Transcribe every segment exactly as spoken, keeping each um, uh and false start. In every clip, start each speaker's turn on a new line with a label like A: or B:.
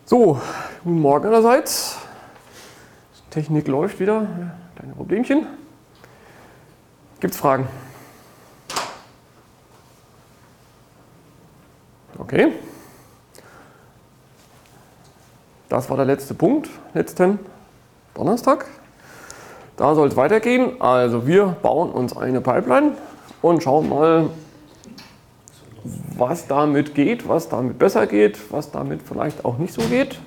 A: So, guten Morgen allerseits. Die Technik läuft wieder. Kleine Problemchen. Gibt es Fragen? Okay. Das war der letzte Punkt, letzten Donnerstag. Da soll es weitergehen. Also wir bauen uns eine Pipeline und schauen mal, was damit geht, was damit besser geht, was damit vielleicht auch nicht so geht.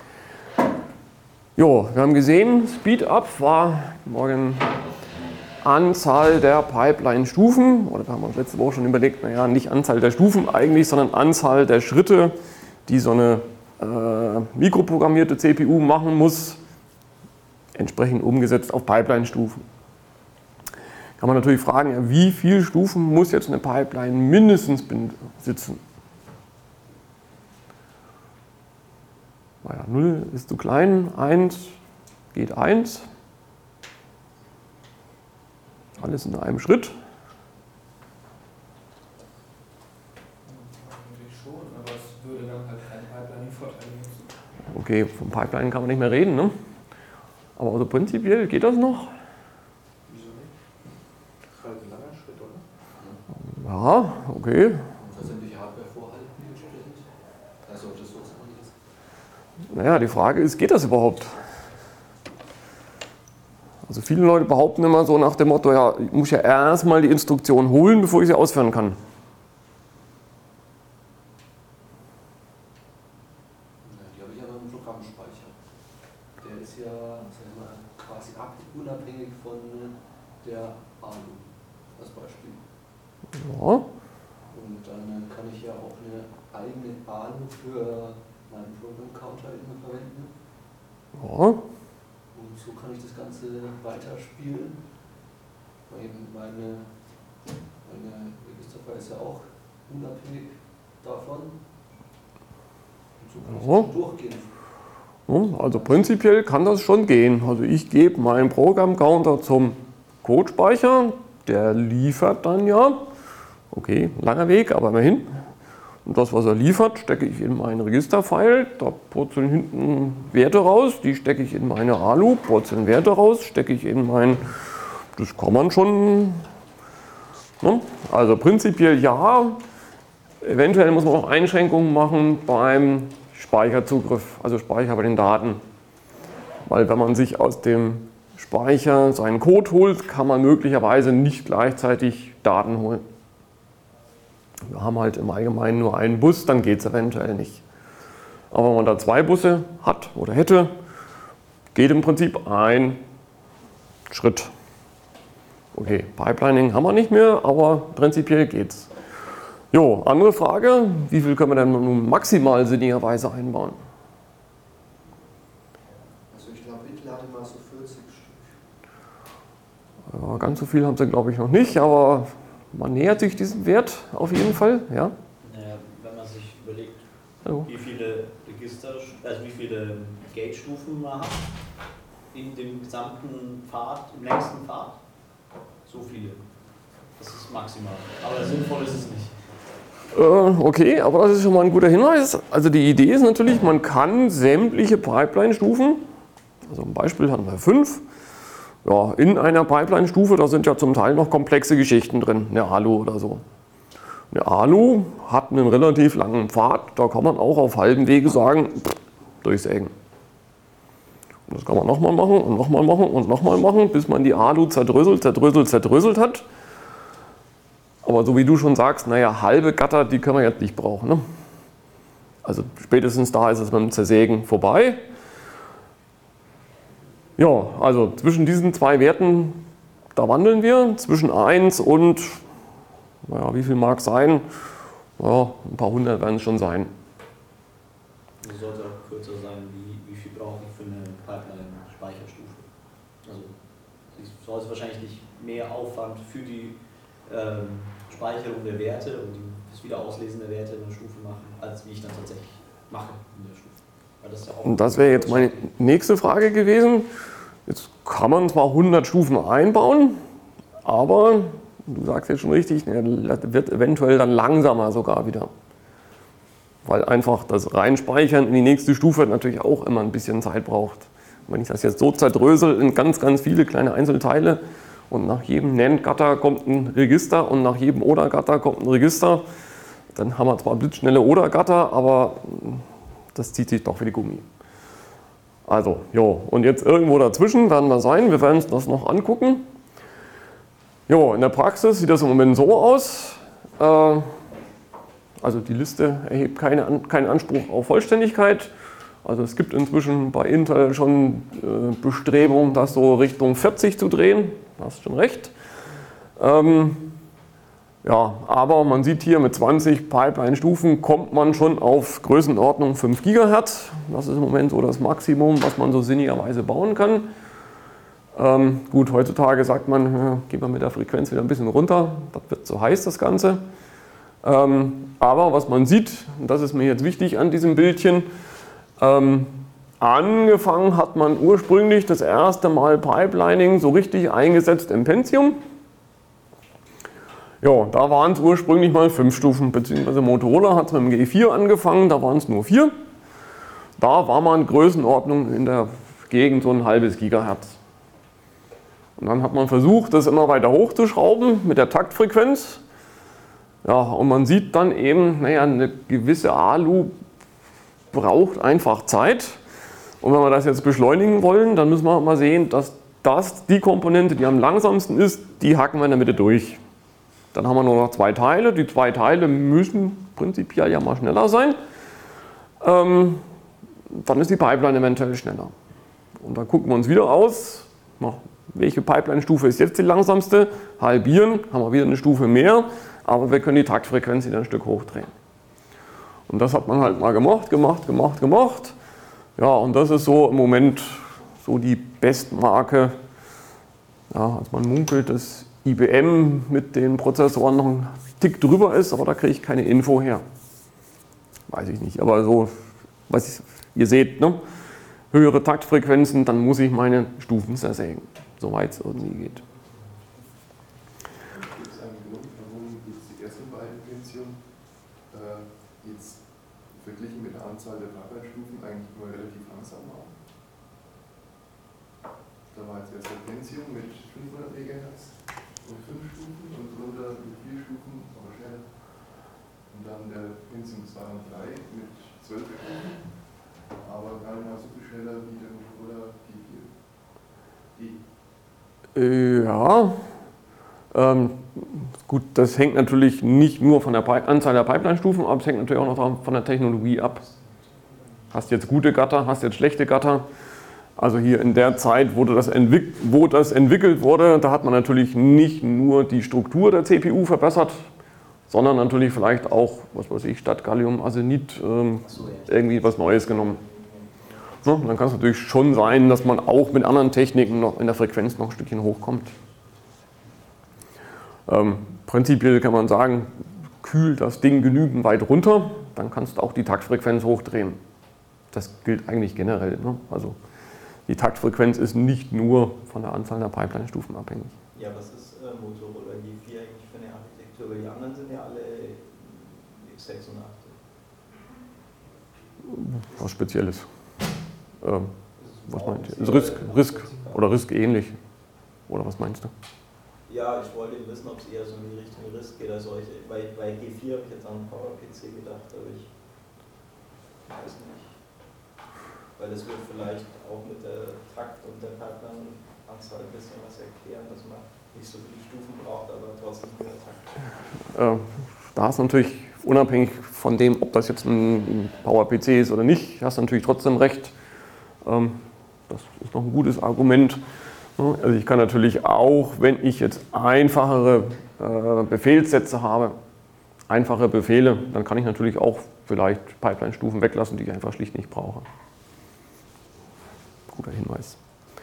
A: Jo, wir haben gesehen, Speedup war morgen Anzahl der Pipeline-Stufen, oder da haben wir uns letzte Woche schon überlegt, naja, nicht Anzahl der Stufen eigentlich, sondern Anzahl der Schritte, die so eine äh, mikroprogrammierte C P U machen muss, entsprechend umgesetzt auf Pipeline-Stufen. Kann man natürlich fragen, wie viele Stufen muss jetzt eine Pipeline mindestens besitzen? Naja, null ist zu klein, eins geht eins. Alles in einem Schritt.
B: Schon, aber es würde dann halt kein Pipeline-Vorteil nutzen.
A: Okay, vom Pipeline kann man nicht mehr reden, ne? Aber also prinzipiell geht das noch.
B: Wieso nicht? Das ist halt ein langer Schritt, oder?
A: Ja, okay.
C: Und versendliche Hardware vorhalten entsprechend. Also das so ist.
A: Naja, die Frage ist, geht das überhaupt? Also viele Leute behaupten immer so nach dem Motto, ja, ich muss ja erstmal die Instruktion holen, bevor ich sie ausführen kann.
C: Ja, die habe ich ja im Programmspeicher. Der ist ja, sag ich mal, quasi unabhängig von der Alu, als Beispiel.
A: Ja.
C: Und dann kann ich ja auch eine eigene Alu für meinen Program Counter immer verwenden.
A: Ja.
C: Und so kann ich das Ganze weiterspielen. Weil meine, meine Registerfile ist ja auch unabhängig davon. Und so kann ich
A: Ja.
C: das durchgehen.
A: Ja, also prinzipiell kann das schon gehen. Also ich gebe meinen Programmcounter zum Codespeicher, der liefert dann ja, okay, langer Weg, aber immerhin. Und das, was er liefert, stecke ich in meinen Registerfile, da purzeln hinten Werte raus, die stecke ich in meine Alu, purzeln Werte raus, stecke ich in mein, das kann man schon, ne? Also prinzipiell ja, eventuell muss man auch Einschränkungen machen beim Speicherzugriff, also Speicher bei den Daten. Weil wenn man sich aus dem Speicher seinen Code holt, kann man möglicherweise nicht gleichzeitig Daten holen. Wir haben halt im Allgemeinen nur einen Bus, dann geht es eventuell nicht. Aber wenn man da zwei Busse hat oder hätte, geht im Prinzip ein Schritt. Okay, Pipelining haben wir nicht mehr, aber prinzipiell geht's. Jo, andere Frage, wie viel können wir denn nun maximal sinnigerweise einbauen?
C: Also ich glaube, Intel hatte mal so vierzig Stück.
A: Ja, ganz so viel haben sie, glaube ich, noch nicht, aber man nähert sich diesem Wert auf jeden Fall. Ja?
D: Naja, wenn man sich überlegt,
A: Hallo.
D: wie viele Register, also wie viele Gate-Stufen man hat in dem gesamten Pfad, im längsten Pfad, so viele. Das ist maximal. Aber sinnvoll ist es nicht.
A: Okay, aber das ist schon mal ein guter Hinweis. Also die Idee ist natürlich, man kann sämtliche Pipeline-Stufen, also ein Beispiel haben wir fünf, ja, in einer Pipeline-Stufe, da sind ja zum Teil noch komplexe Geschichten drin, eine Alu oder so. Eine Alu hat einen relativ langen Pfad, da kann man auch auf halbem Wege sagen, pff, durchsägen. Und das kann man nochmal machen und nochmal machen und nochmal machen, bis man die Alu zerdröselt, zerdröselt, zerdröselt hat. Aber so wie du schon sagst, naja, halbe Gatter, die können wir jetzt nicht brauchen. Ne? Also spätestens da ist es mit dem Zersägen vorbei. Ja, also zwischen diesen zwei Werten, da wandeln wir. Zwischen eins und, naja, wie viel mag es sein? Ja, ein paar hundert werden es schon sein.
D: Es sollte auch kürzer sein, wie, wie viel brauche ich für eine Pipeline-Speicherstufe. Also es sollte wahrscheinlich nicht mehr Aufwand für die ähm, Speicherung der Werte und die, das Wiederauslesen der Werte in der Stufe machen, als wie ich dann tatsächlich mache in der Stufe. Weil das, ja auch
A: Und das wäre jetzt meine nächste Frage gewesen. Jetzt kann man zwar hundert Stufen einbauen, aber du sagst jetzt schon richtig, das wird eventuell dann langsamer sogar wieder. weil einfach das Reinspeichern in die nächste Stufe natürlich auch immer ein bisschen Zeit braucht. Wenn ich das jetzt so zerdrösel in ganz, ganz viele kleine Einzelteile und nach jedem NAND-Gatter kommt ein Register und nach jedem O D A-Gatter kommt ein Register, dann haben wir zwar blitzschnelle O D A-Gatter, aber das zieht sich doch wie die Gummi. Also, jo, und jetzt irgendwo dazwischen werden wir sein, wir werden uns das noch angucken. Jo, in der Praxis sieht das im Moment so aus. Äh, also die Liste erhebt keine, keinen Anspruch auf Vollständigkeit. Also es gibt inzwischen bei Intel schon äh, Bestrebungen, das so Richtung vierzig zu drehen. Da hast schon recht. Ähm, ja, aber man sieht hier mit zwanzig Pipeline-Stufen kommt man schon auf Größenordnung fünf Gigahertz. Das ist im Moment so das Maximum, was man so sinnigerweise bauen kann. Ähm, gut, heutzutage sagt man, ja, gehen wir mit der Frequenz wieder ein bisschen runter. Das wird zu heiß, das Ganze. Ähm, aber was man sieht, und das ist mir jetzt wichtig an diesem Bildchen, Ähm, angefangen hat man ursprünglich das erste Mal Pipelining so richtig eingesetzt im Pentium. Ja, da waren es ursprünglich mal fünf Stufen, beziehungsweise Motorola hat es mit dem G vier angefangen, da waren es nur vier. Da war man Größenordnung in der Gegend so ein halbes Gigahertz. Und dann hat man versucht, das immer weiter hochzuschrauben mit der Taktfrequenz. Ja, und man sieht dann eben, naja, eine gewisse Alu braucht einfach Zeit. Und wenn wir das jetzt beschleunigen wollen, dann müssen wir mal sehen, dass das die Komponente, die am langsamsten ist, die hacken wir in der Mitte durch. Dann haben wir nur noch zwei Teile. Die zwei Teile müssen prinzipiell ja mal schneller sein. Ähm, dann ist die Pipeline eventuell schneller. Und dann gucken wir uns wieder aus, welche Pipeline-Stufe ist jetzt die langsamste. Halbieren, haben wir wieder eine Stufe mehr, aber wir können die Taktfrequenz wieder ein Stück hochdrehen. Und das hat man halt mal gemacht, gemacht, gemacht, gemacht. Ja, und das ist so im Moment so die Bestmarke. Ja, als man munkelt, dass I B M mit den Prozessoren noch einen Tick drüber ist, aber da kriege ich keine Info her. Weiß ich nicht, aber so, was ich, ihr seht, ne? Höhere Taktfrequenzen, dann muss ich meine Stufen zersägen, soweit es irgendwie geht.
B: Gibt es einen Grund, warum jetzt die ersten beiden Pentium äh, jetzt verglichen mit der Anzahl der Pipeline-Stufen eigentlich immer relativ langsam waren? Da war jetzt erst der Pentium mit fünfhundert Megahertz und fünf Stufen und drunter mit vier Stufen, aber schneller. Und dann der Pentium zwei und drei mit zwölf Stufen, aber gar nicht mal so viel schneller wie der Motorola G vier.
A: Ja, ähm, gut, das hängt natürlich nicht nur von der Pipe Anzahl der Pipeline-Stufen ab, es hängt natürlich auch noch von der Technologie ab. Hast jetzt gute Gatter, hast jetzt schlechte Gatter. Also hier in der Zeit, wo das, wo das entwickelt wurde, da hat man natürlich nicht nur die Struktur der C P U verbessert, sondern natürlich vielleicht auch, was weiß ich, statt Gallium-Arsenid ähm, irgendwie was Neues genommen. So, dann kann es natürlich schon sein, dass man auch mit anderen Techniken noch in der Frequenz noch ein Stückchen hochkommt. Ähm, prinzipiell kann man sagen, kühl das Ding genügend weit runter, dann kannst du auch die Taktfrequenz hochdrehen. Das gilt eigentlich generell. Ne? Also die Taktfrequenz ist nicht nur von der Anzahl der Pipeline-Stufen abhängig.
D: Ja, was ist äh, Motorola G vier eigentlich für eine Architektur? Weil die anderen sind ja alle x sechsundachtzig.
A: Was Spezielles. Ähm, was meint ihr? RISC, RISC oder RISC ähnlich? Oder was meinst du?
D: Ja, ich wollte eben wissen, ob es eher so in die Richtung RISC geht. Also ich, bei, bei G vier habe ich jetzt an Power-P C gedacht, aber ich weiß nicht. Weil das wird vielleicht auch mit der Takt und der Pipeline-Anzahl ein bisschen was erklären, dass man nicht so viele Stufen braucht, aber trotzdem mehr Takt. Äh,
A: da ist natürlich, unabhängig von dem, ob das jetzt ein Power-P C ist oder nicht, hast du natürlich trotzdem recht. Ähm, das ist noch ein gutes Argument. Also ich kann natürlich auch, wenn ich jetzt einfachere äh, Befehlssätze habe, einfache Befehle, dann kann ich natürlich auch vielleicht Pipeline-Stufen weglassen, die ich einfach schlicht nicht brauche. Guter Hinweis.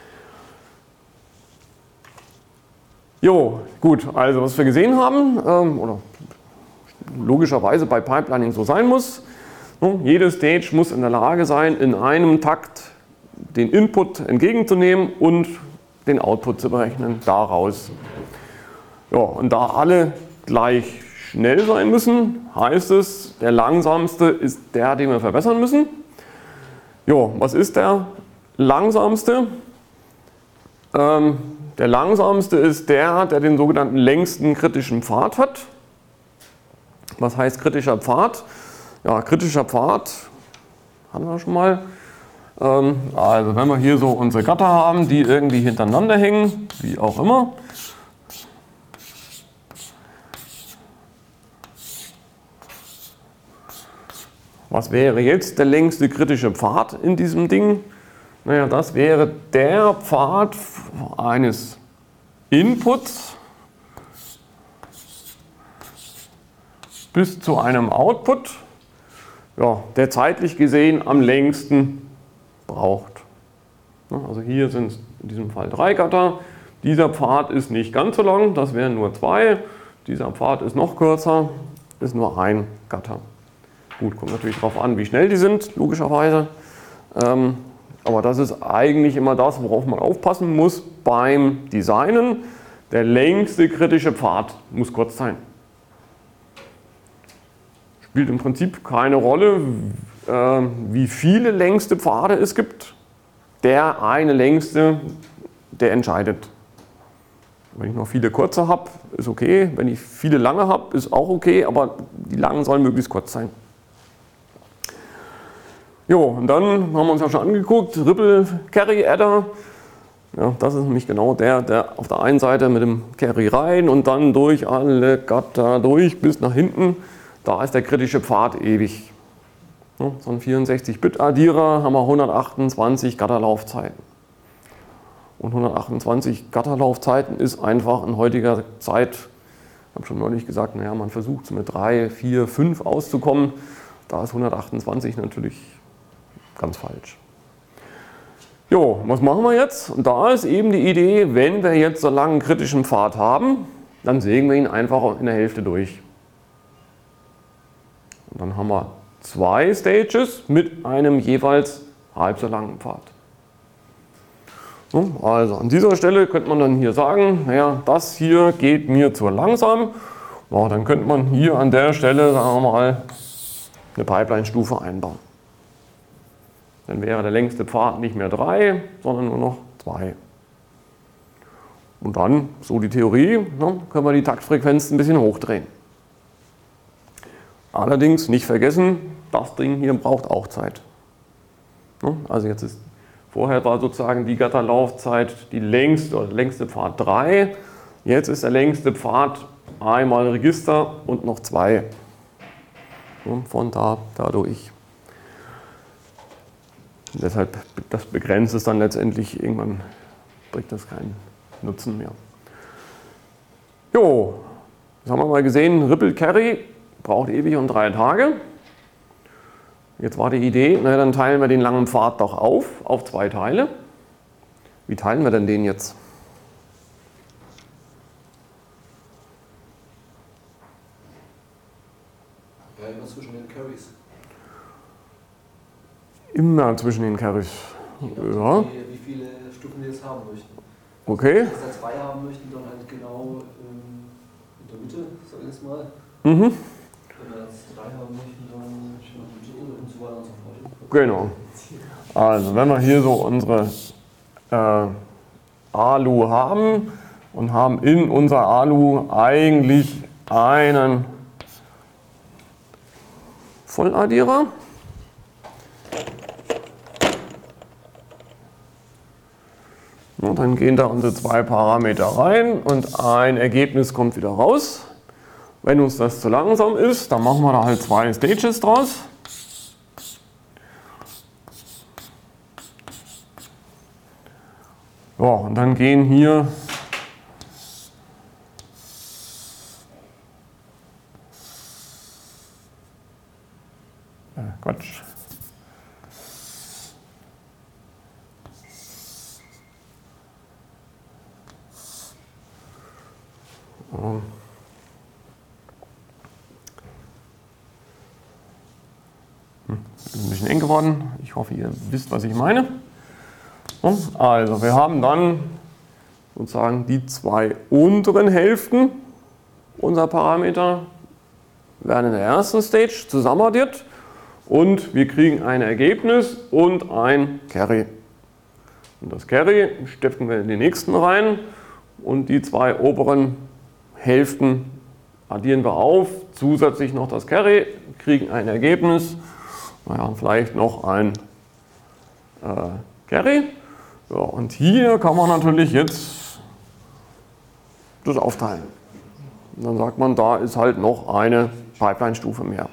A: Jo, gut, also was wir gesehen haben, ähm, oder logischerweise bei Pipelining so sein muss, ne, jede Stage muss in der Lage sein, in einem Takt den Input entgegenzunehmen und den Output zu berechnen daraus. Ja, und da alle gleich schnell sein müssen, heißt es, der langsamste ist der, den wir verbessern müssen. Jo, was ist der langsamste? Ähm, der langsamste ist der, der den sogenannten längsten kritischen Pfad hat. Was heißt kritischer Pfad? Ja, kritischer Pfad hatten wir schon mal. Ähm, also wenn wir hier so unsere Gatter haben, die irgendwie hintereinander hängen, wie auch immer. Was wäre jetzt der längste kritische Pfad in diesem Ding? Naja, das wäre der Pfad eines Inputs bis zu einem Output, ja, der zeitlich gesehen am längsten braucht. Also hier sind es in diesem Fall drei Gatter. Dieser Pfad ist nicht ganz so lang, das wären nur zwei. Dieser Pfad ist noch kürzer, ist nur ein Gatter. Gut, kommt natürlich darauf an, wie schnell die sind, logischerweise. Ähm, aber das ist eigentlich immer das, worauf man aufpassen muss beim Designen. Der längste kritische Pfad muss kurz sein. Spielt im Prinzip keine Rolle, äh, wie viele längste Pfade es gibt. Der eine längste, der entscheidet. Wenn ich noch viele kurze habe, ist okay. Wenn ich viele lange habe, ist auch okay, aber die langen sollen möglichst kurz sein. Jo, und dann haben wir uns ja schon angeguckt, Ripple Carry Adder. Ja, das ist nämlich genau der, der auf der einen Seite mit dem Carry rein und dann durch alle Gatter durch bis nach hinten. Da ist der kritische Pfad ewig. Ja, so ein vierundsechzig Bit Addierer haben wir hundertachtundzwanzig Gatterlaufzeiten. Und hundertachtundzwanzig Gatterlaufzeiten ist einfach in heutiger Zeit, ich habe schon neulich gesagt, naja, man versucht so mit drei, vier, fünf auszukommen. Da ist hundertachtundzwanzig natürlich ganz falsch. Jo, was machen wir jetzt? Und da ist eben die Idee, wenn wir jetzt so einen langen kritischen Pfad haben, dann sägen wir ihn einfach in der Hälfte durch. Und dann haben wir zwei Stages mit einem jeweils halb so langen Pfad. So, also an dieser Stelle könnte man dann hier sagen, naja, das hier geht mir zu langsam. Ja, dann könnte man hier an der Stelle, sagen wir mal, eine Pipeline-Stufe einbauen. Dann wäre der längste Pfad nicht mehr drei, sondern nur noch zwei. Und dann, so die Theorie, ne, können wir die Taktfrequenz ein bisschen hochdrehen. Allerdings nicht vergessen, das Ding hier braucht auch Zeit. Ne, also jetzt ist, vorher war sozusagen die Gatterlaufzeit die längste, oder der längste Pfad drei. Jetzt ist der längste Pfad einmal Register und noch zwei. Ne, von da, dadurch. Und deshalb, das begrenzt es dann letztendlich, irgendwann bringt das keinen Nutzen mehr. Jo, das haben wir mal gesehen, Ripple Carry braucht ewig und drei Tage. Jetzt war die Idee, na, dann teilen wir den langen Pfad doch auf, auf zwei Teile. Wie teilen wir denn den jetzt?
C: Ja, immer zwischen den Carries.
A: Immer zwischen den Carries. Ja.
C: Wie, wie viele Stufen wir jetzt haben möchten.
A: Okay.
C: Wenn wir jetzt zwei haben möchten, dann halt genau ähm, in der Mitte, sag ich jetzt mal.
A: Mhm.
C: Wenn wir jetzt drei haben möchten, dann so und so weiter und so fort.
A: Genau. Also wenn wir hier so unsere äh, Alu haben und haben in unserer Alu eigentlich einen Volladdierer. Und dann gehen da unsere zwei Parameter rein und ein Ergebnis kommt wieder raus. Wenn uns das zu langsam ist, dann machen wir da halt zwei Stages draus. Ja, und dann gehen hier äh, Quatsch. Hm, ist ein bisschen eng geworden. Ich hoffe, ihr wisst, was ich meine. Also, wir haben dann sozusagen die zwei unteren Hälften unserer Parameter. werden in der ersten Stage zusammenaddiert und wir kriegen ein Ergebnis und ein Carry. Und das Carry stecken wir in die nächsten rein und die zwei oberen Hälften addieren wir auf, zusätzlich noch das Carry, kriegen ein Ergebnis, naja, vielleicht noch ein äh, Carry. Ja, und hier kann man natürlich jetzt das aufteilen. Und dann sagt man, da ist halt noch eine Pipeline-Stufe mehr.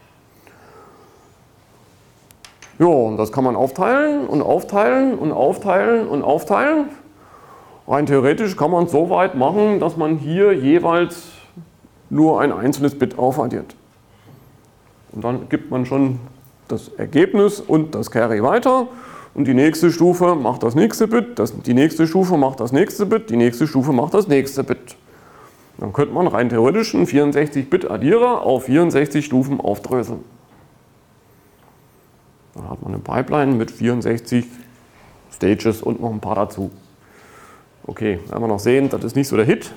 A: Ja, und das kann man aufteilen und aufteilen und aufteilen und aufteilen. Rein theoretisch kann man es so weit machen, dass man hier jeweils nur ein einzelnes Bit aufaddiert. Und dann gibt man schon das Ergebnis und das Carry weiter. Und die nächste Stufe macht das nächste Bit, das, die nächste Stufe macht das nächste Bit, die nächste Stufe macht das nächste Bit. Dann könnte man rein theoretisch einen vierundsechzig Bit Addierer auf vierundsechzig Stufen aufdröseln. Dann hat man eine Pipeline mit vierundsechzig Stages und noch ein paar dazu. Okay, werden wir noch sehen, das ist nicht so der Hit.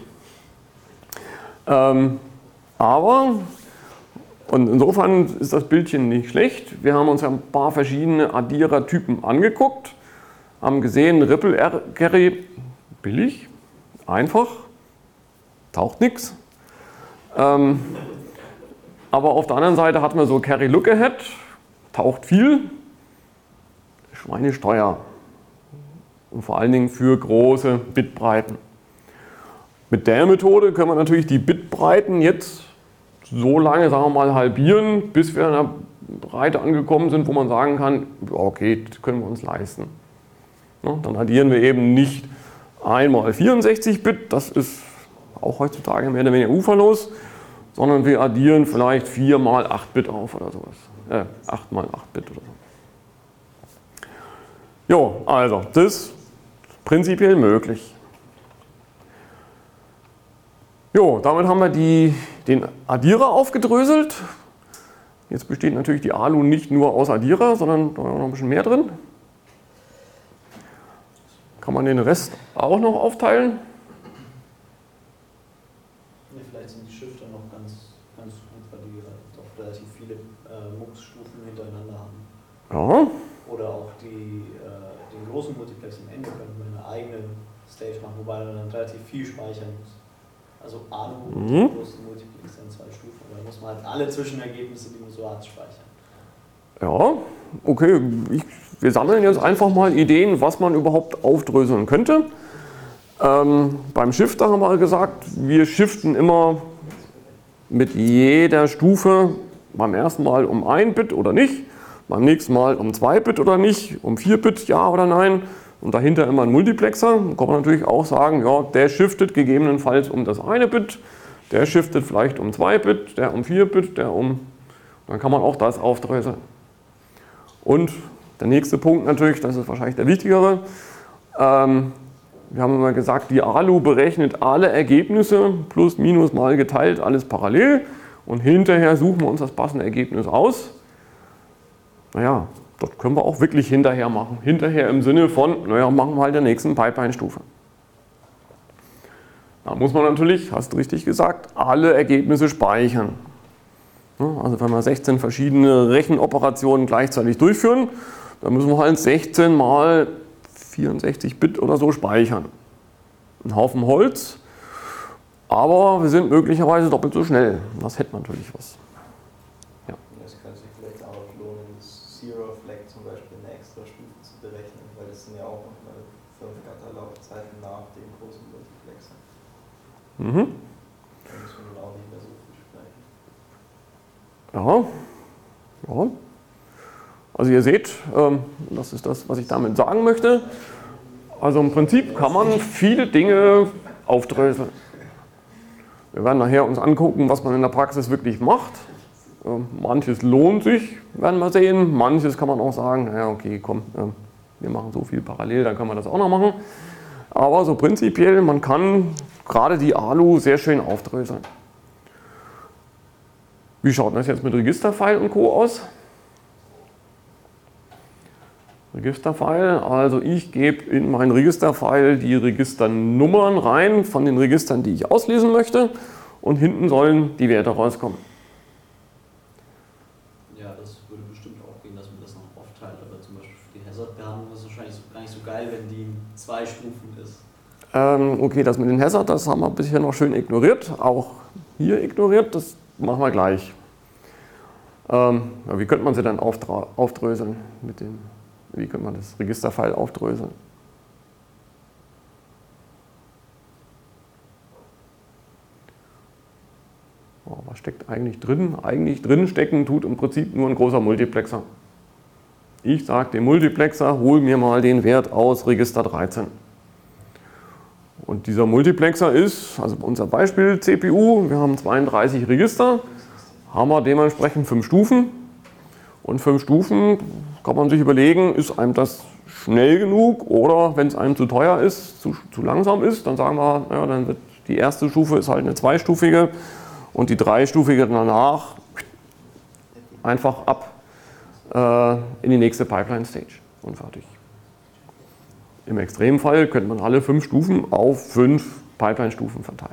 A: Ähm, aber, und insofern ist das Bildchen nicht schlecht. Wir haben uns ein paar verschiedene Addierer-Typen angeguckt, haben gesehen, Ripple Carry billig, einfach, taucht nichts. Ähm, aber auf der anderen Seite hatten wir so Carry Look Ahead, taucht viel, schweinesteuer und vor allen Dingen für große Bitbreiten. Mit der Methode können wir natürlich die Bitbreiten jetzt so lange, sagen wir mal, halbieren, bis wir an einer Breite angekommen sind, wo man sagen kann, okay, das können wir uns leisten. Ja, dann addieren wir eben nicht einmal vierundsechzig Bit, das ist auch heutzutage mehr oder weniger uferlos, sondern wir addieren vielleicht vier mal acht Bit auf oder sowas. Äh, acht mal acht Bit oder so. Jo, also, das ist prinzipiell möglich. Jo, damit haben wir die, den Addierer aufgedröselt. Jetzt besteht natürlich die Alu nicht nur aus Addierer, sondern da ist noch ein bisschen mehr drin. Kann man den Rest auch noch aufteilen?
D: Ja, vielleicht sind die Shifter noch ganz, ganz gut, weil die doch relativ viele äh, Mux-Stufen hintereinander haben.
A: Ja.
D: Oder auch die, äh, den großen Multiplex am Ende könnte man eine eigene Stage machen, wobei man dann relativ viel speichern muss. Also Alu und
A: mhm.
D: die großen Multiplex sind zwei Stufen, aber da muss man halt alle Zwischenergebnisse, die man so hat, speichern.
A: Ja, okay. Ich, wir sammeln jetzt einfach mal Ideen, was man überhaupt aufdröseln könnte. Ähm, beim Shifter haben wir gesagt, wir shiften immer mit jeder Stufe beim ersten Mal um ein Bit oder nicht, beim nächsten Mal um zwei Bit oder nicht, um vier Bit ja oder nein. Und dahinter immer ein Multiplexer. Da kann man natürlich auch sagen, ja, der shiftet gegebenenfalls um das eine Bit, der shiftet vielleicht um zwei Bit, der um vier Bit, der um. Dann kann man auch das aufdröseln. Und der nächste Punkt natürlich, das ist wahrscheinlich der wichtigere. Ähm, wir haben immer gesagt, die Alu berechnet alle Ergebnisse, plus, minus, mal geteilt, alles parallel. Und hinterher suchen wir uns das passende Ergebnis aus. Naja, das können wir auch wirklich hinterher machen. Hinterher im Sinne von, naja, machen wir halt der nächsten Pipeline-Stufe. Da muss man natürlich, hast du richtig gesagt, alle Ergebnisse speichern. Also wenn wir sechzehn verschiedene Rechenoperationen gleichzeitig durchführen, dann müssen wir halt sechzehn mal vierundsechzig Bit oder so speichern. Ein Haufen Holz, aber wir sind möglicherweise doppelt so schnell. Das hätte natürlich was.
E: Ja. Das könnte sich vielleicht auch lohnen, das Zero Flag zum Beispiel eine extra Stufe zu berechnen, weil das sind ja auch nochmal fünf Gatterlaufzeiten nach dem großen Multiplexer.
A: Mhm.
E: Da muss man dann auch nicht mehr so viel speichern.
A: Ja, ja. Also ihr seht, ähm, das ist das, was ich damit sagen möchte. Also im Prinzip kann man viele Dinge aufdröseln. Wir werden nachher uns angucken, was man in der Praxis wirklich macht. Ähm, manches lohnt sich, werden wir sehen. Manches kann man auch sagen, naja, okay, komm, ähm, wir machen so viel parallel, dann können wir das auch noch machen. Aber so prinzipiell, man kann gerade die Alu sehr schön aufdröseln. Wie schaut das jetzt mit Registerfile und Co. aus? Registerfile, also ich gebe in mein Registerfile die Registernummern rein von den Registern, die ich auslesen möchte, und hinten sollen die Werte rauskommen.
D: Nachteil, aber zum Beispiel für die Hazard-Behandlung ist es wahrscheinlich so, gar nicht so geil, wenn die in zwei Stufen ist.
A: Ähm, okay, das mit den Hazard, das haben wir bisher noch schön ignoriert, auch hier ignoriert, das machen wir gleich. Ähm, ja, wie könnte man sie dann aufdröseln? Mit dem, wie könnte man das Registerfile aufdröseln? Oh, was steckt eigentlich drin? Eigentlich drin stecken tut im Prinzip nur ein großer Multiplexer. Ich sage dem Multiplexer, hol mir mal den Wert aus Register dreizehn. Und dieser Multiplexer ist, also unser Beispiel C P U, wir haben zweiunddreißig Register, haben wir dementsprechend fünf Stufen. Und fünf Stufen kann man sich überlegen, ist einem das schnell genug oder wenn es einem zu teuer ist, zu, zu langsam ist, dann sagen wir, ja, dann wird die erste Stufe ist halt eine zweistufige und die dreistufige danach einfach ab äh, in die nächste Pipeline Stage und fertig. Im Extremfall könnte man alle fünf Stufen auf fünf Pipeline-Stufen verteilen.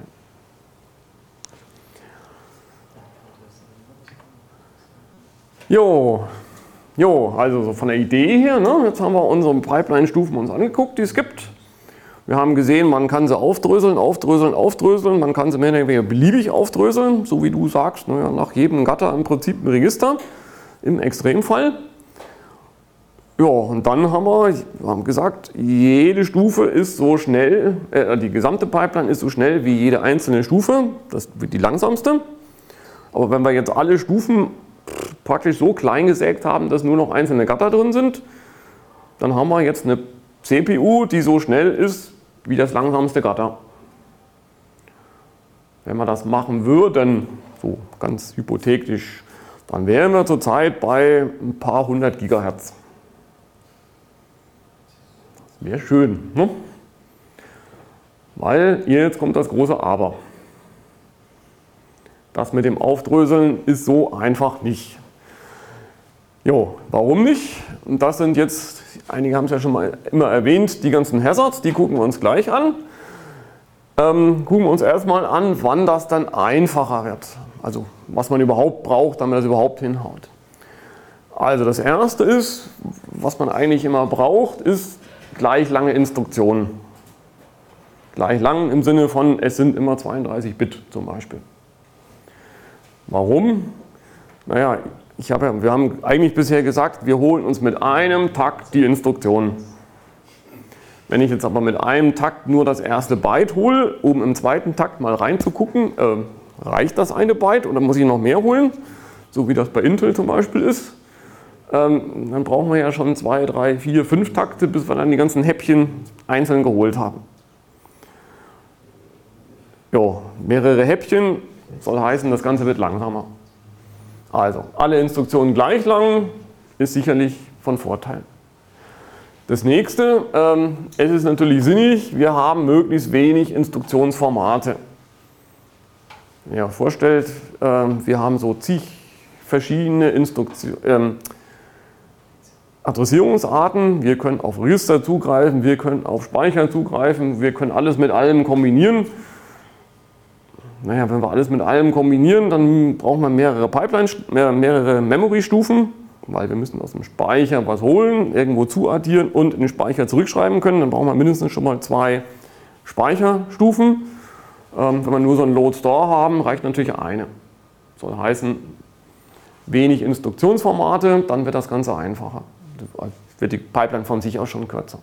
A: Jo, jo, also so von der Idee her, ne, jetzt haben wir unsere Pipeline-Stufen uns angeguckt, die es gibt. Wir haben gesehen, man kann sie aufdröseln, aufdröseln, aufdröseln, man kann sie mehr oder weniger beliebig aufdröseln, so wie du sagst, naja, nach jedem Gatter im Prinzip ein Register, im Extremfall. Ja, und dann haben wir, wir haben gesagt, jede Stufe ist so schnell, äh, die gesamte Pipeline ist so schnell wie jede einzelne Stufe, das wird die langsamste. Aber wenn wir jetzt alle Stufen praktisch so klein gesägt haben, dass nur noch einzelne Gatter drin sind, dann haben wir jetzt eine C P U, die so schnell ist wie das langsamste Gatter. Wenn wir das machen würden, so ganz hypothetisch, dann wären wir zurzeit bei ein paar hundert Gigahertz. Das wäre schön, ne? Weil jetzt kommt das große Aber. Das mit dem Aufdröseln ist so einfach nicht. Jo, warum nicht? Und das sind jetzt, einige haben es ja schon mal immer erwähnt, die ganzen Hazards, die gucken wir uns gleich an. Ähm, gucken wir uns erstmal an, wann das dann einfacher wird. Also was man überhaupt braucht, damit das überhaupt hinhaut. Also das erste ist, was man eigentlich immer braucht, ist gleich lange Instruktionen. Gleich lang im Sinne von, es sind immer zweiunddreißig Bit zum Beispiel. Warum? Naja, ich hab ja, wir haben eigentlich bisher gesagt, wir holen uns mit einem Takt die Instruktionen. Wenn ich jetzt aber mit einem Takt nur das erste Byte hole, um im zweiten Takt mal reinzugucken, äh, reicht das eine Byte oder muss ich noch mehr holen? So wie das bei Intel zum Beispiel ist. Ähm, dann brauchen wir ja schon zwei, drei, vier, fünf Takte, bis wir dann die ganzen Häppchen einzeln geholt haben. Jo, mehrere Häppchen soll heißen, das Ganze wird langsamer. Also, alle Instruktionen gleich lang ist sicherlich von Vorteil. Das nächste, ähm, es ist natürlich sinnig, wir haben möglichst wenig Instruktionsformate. Wenn ihr euch vorstellt, ähm, wir haben so zig verschiedene Instruktion, ähm, Adressierungsarten, wir können auf Register zugreifen, wir können auf Speicher zugreifen, wir können alles mit allem kombinieren. Naja, wenn wir alles mit allem kombinieren, dann brauchen wir mehrere Pipelines, mehrere Memory-Stufen, weil wir müssen aus dem Speicher was holen, irgendwo zuaddieren und in den Speicher zurückschreiben können. Dann brauchen wir mindestens schon mal zwei Speicherstufen. Ähm, wenn wir nur so einen Load-Store haben, reicht natürlich eine. Soll heißen, wenig Instruktionsformate, dann wird das Ganze einfacher. Dann wird die Pipeline von sich aus schon kürzer.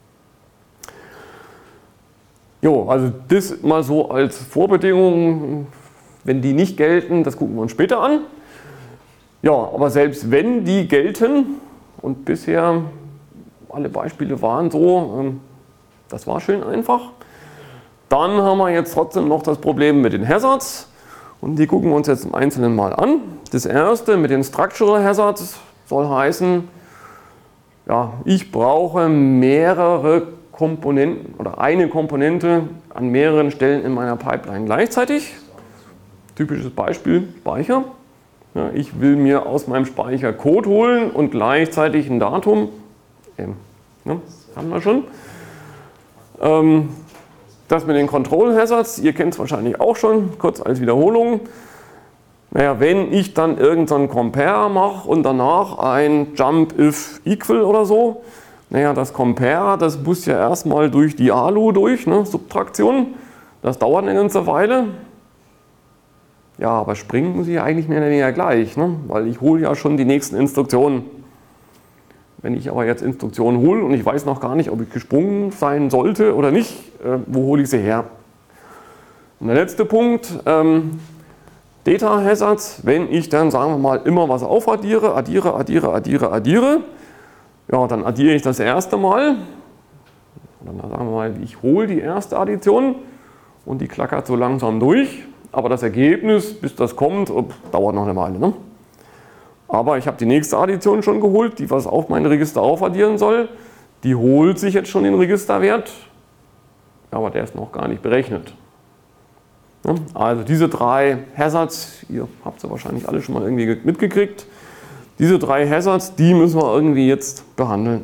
A: Jo, also das mal so als Vorbedingung, wenn die nicht gelten, das gucken wir uns später an. Ja, aber selbst wenn die gelten, und bisher alle Beispiele waren so, das war schön einfach, dann haben wir jetzt trotzdem noch das Problem mit den Hazards und die gucken wir uns jetzt im Einzelnen mal an. Das erste mit den Structural Hazards soll heißen, ja, ich brauche mehrere Komponenten oder eine Komponente an mehreren Stellen in meiner Pipeline gleichzeitig. Typisches Beispiel, Speicher. Ja, ich will mir aus meinem Speicher Code holen und gleichzeitig ein Datum. Ähm, ne, haben wir schon. Ähm, das mit den Control Hazards, ihr kennt es wahrscheinlich auch schon, kurz als Wiederholung. Naja, wenn ich dann irgendeinen Compare mache und danach ein Jump if equal oder so, naja, das Compare, das muss ja erstmal durch die A L U durch, ne, Subtraktion. Das dauert eine ganze Weile. Ja, aber springen muss ich ja eigentlich mehr oder weniger gleich, ne, weil ich hole ja schon die nächsten Instruktionen. Wenn ich aber jetzt Instruktionen hole und ich weiß noch gar nicht, ob ich gesprungen sein sollte oder nicht, äh, wo hole ich sie her? Und der letzte Punkt, ähm, Data Hazards, wenn ich dann, sagen wir mal, immer was aufaddiere, addiere, addiere, addiere, addiere, ja, dann addiere ich das erste Mal, dann sagen wir mal, ich hole die erste Addition und die klackert so langsam durch, aber das Ergebnis, bis das kommt, oh, dauert noch eine Weile. Ne? Aber ich habe die nächste Addition schon geholt, die was auf mein Register aufaddieren soll, die holt sich jetzt schon den Registerwert, aber der ist noch gar nicht berechnet. Also diese drei Hazards, ihr habt sie wahrscheinlich alle schon mal irgendwie mitgekriegt, diese drei Hazards, die müssen wir irgendwie jetzt behandeln.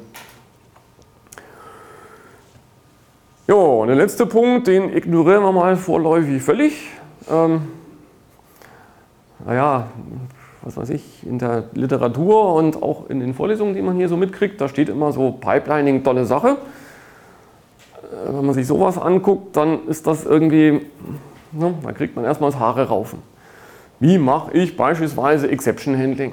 A: Jo, und der letzte Punkt, den ignorieren wir mal vorläufig völlig. Ähm, naja, was weiß ich, in der Literatur und auch in den Vorlesungen, die man hier so mitkriegt, da steht immer so Pipelining, tolle Sache. Wenn man sich sowas anguckt, dann ist das irgendwie, ne, da kriegt man erstmal das Haare raufen. Wie mache ich beispielsweise Exception Handling?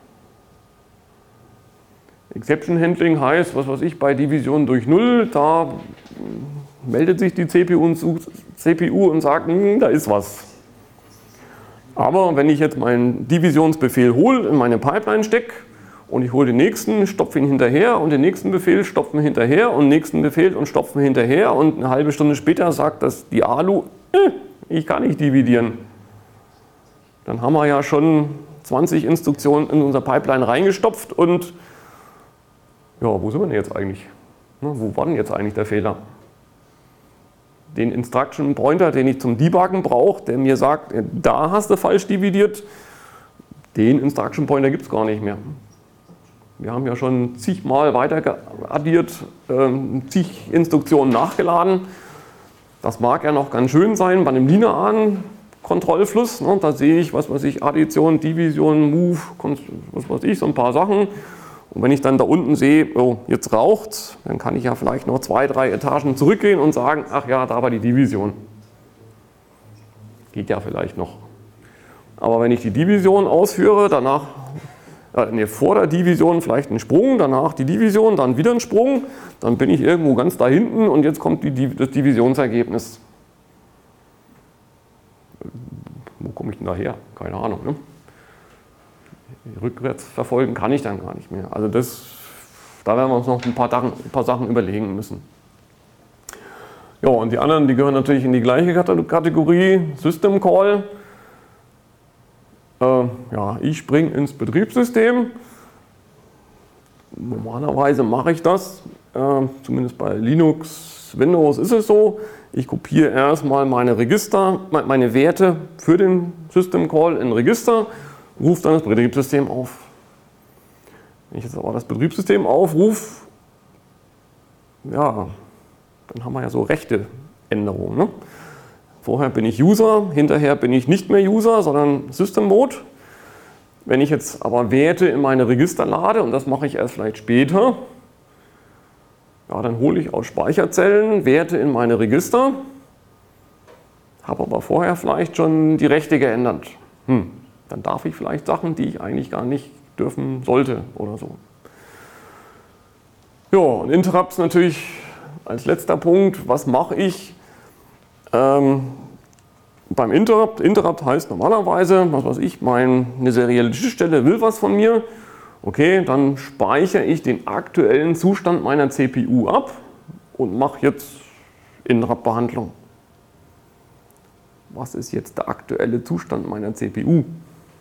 A: Exception Handling heißt, was weiß ich, bei Division durch Null, da meldet sich die C P U und, C P U und sagt, hm, da ist was. Aber wenn ich jetzt meinen Divisionsbefehl hole, in meine Pipeline stecke und ich hole den nächsten, stopfe ihn hinterher und den nächsten Befehl stopfen hinterher und den nächsten Befehl und stopfen hinterher und eine halbe Stunde später sagt das die A L U, äh, ich kann nicht dividieren. Dann haben wir ja schon zwanzig Instruktionen in unser Pipeline reingestopft und ja, wo sind wir denn jetzt eigentlich? Na, wo war denn jetzt eigentlich der Fehler? Den Instruction Pointer, den ich zum Debuggen brauche, der mir sagt, da hast du falsch dividiert, den Instruction Pointer gibt es gar nicht mehr. Wir haben ja schon zigmal weiter addiert, ähm, zig Instruktionen nachgeladen. Das mag ja noch ganz schön sein bei einem linearen Kontrollfluss. Ne? Da sehe ich, was weiß ich, Addition, Division, Move, was weiß ich, so ein paar Sachen. Und wenn ich dann da unten sehe, oh, jetzt raucht's, dann kann ich ja vielleicht noch zwei, drei Etagen zurückgehen und sagen, ach ja, da war die Division. Geht ja vielleicht noch. Aber wenn ich die Division ausführe, danach, äh, nee, vor der Division vielleicht einen Sprung, danach die Division, dann wieder einen Sprung, dann bin ich irgendwo ganz da hinten und jetzt kommt die, das Divisionsergebnis. Wo komme ich denn da her? Keine Ahnung. Ne? Rückwärts verfolgen kann ich dann gar nicht mehr. Also das, da werden wir uns noch ein paar, Sachen, ein paar Sachen überlegen müssen. Ja, und die anderen, die gehören natürlich in die gleiche Kategorie, System Call. Äh, ja, ich springe ins Betriebssystem. Normalerweise mache ich das, äh, zumindest bei Linux, Windows ist es so. Ich kopiere erstmal meine Register, meine Werte für den System Call in Register, rufe dann das Betriebssystem auf. Wenn ich jetzt aber das Betriebssystem aufrufe, ja, dann haben wir ja so rechte Änderungen. Ne? Vorher bin ich User, hinterher bin ich nicht mehr User, sondern System Mode. Wenn ich jetzt aber Werte in meine Register lade, und das mache ich erst vielleicht später, ja, dann hole ich aus Speicherzellen Werte in meine Register, habe aber vorher vielleicht schon die Rechte geändert. Hm. Dann darf ich vielleicht Sachen, die ich eigentlich gar nicht dürfen sollte oder so. Ja, und Interrupts natürlich als letzter Punkt. Was mache ich ähm, beim Interrupt? Interrupt heißt normalerweise, was weiß ich, meine serielle Schnittstelle will was von mir. Okay, dann speichere ich den aktuellen Zustand meiner C P U ab und mache jetzt Interrupt-Behandlung. Was ist jetzt der aktuelle Zustand meiner C P U?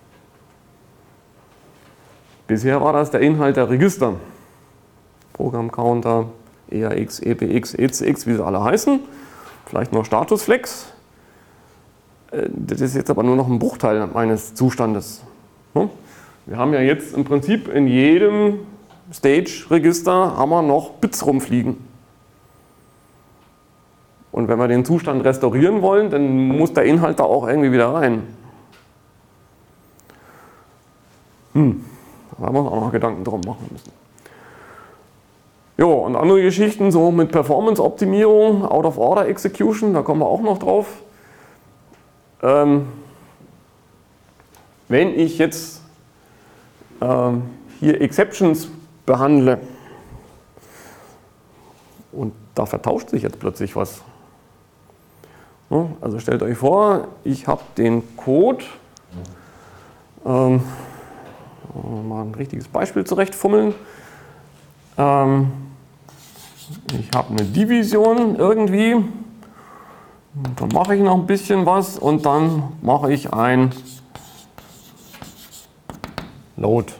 A: Bisher war das der Inhalt der Register. Programmcounter, E A X, E P X, E C X, wie sie alle heißen. Vielleicht noch Statusflex. Das ist jetzt aber nur noch ein Bruchteil meines Zustandes. Wir haben ja jetzt im Prinzip in jedem Stage-Register haben wir noch Bits rumfliegen. Und wenn wir den Zustand restaurieren wollen, dann muss der Inhalt da auch irgendwie wieder rein. Hm, da haben wir uns auch noch Gedanken drum machen müssen. Jo, und andere Geschichten, so mit Performance-Optimierung, Out-of-Order-Execution, da kommen wir auch noch drauf. Ähm, wenn ich jetzt ähm, hier Exceptions behandle und da vertauscht sich jetzt plötzlich was. Also stellt euch vor, ich habe den Code, ähm, mal ein richtiges Beispiel zurechtfummeln. Ähm, ich habe eine Division irgendwie, dann mache ich noch ein bisschen was und dann mache ich ein Load.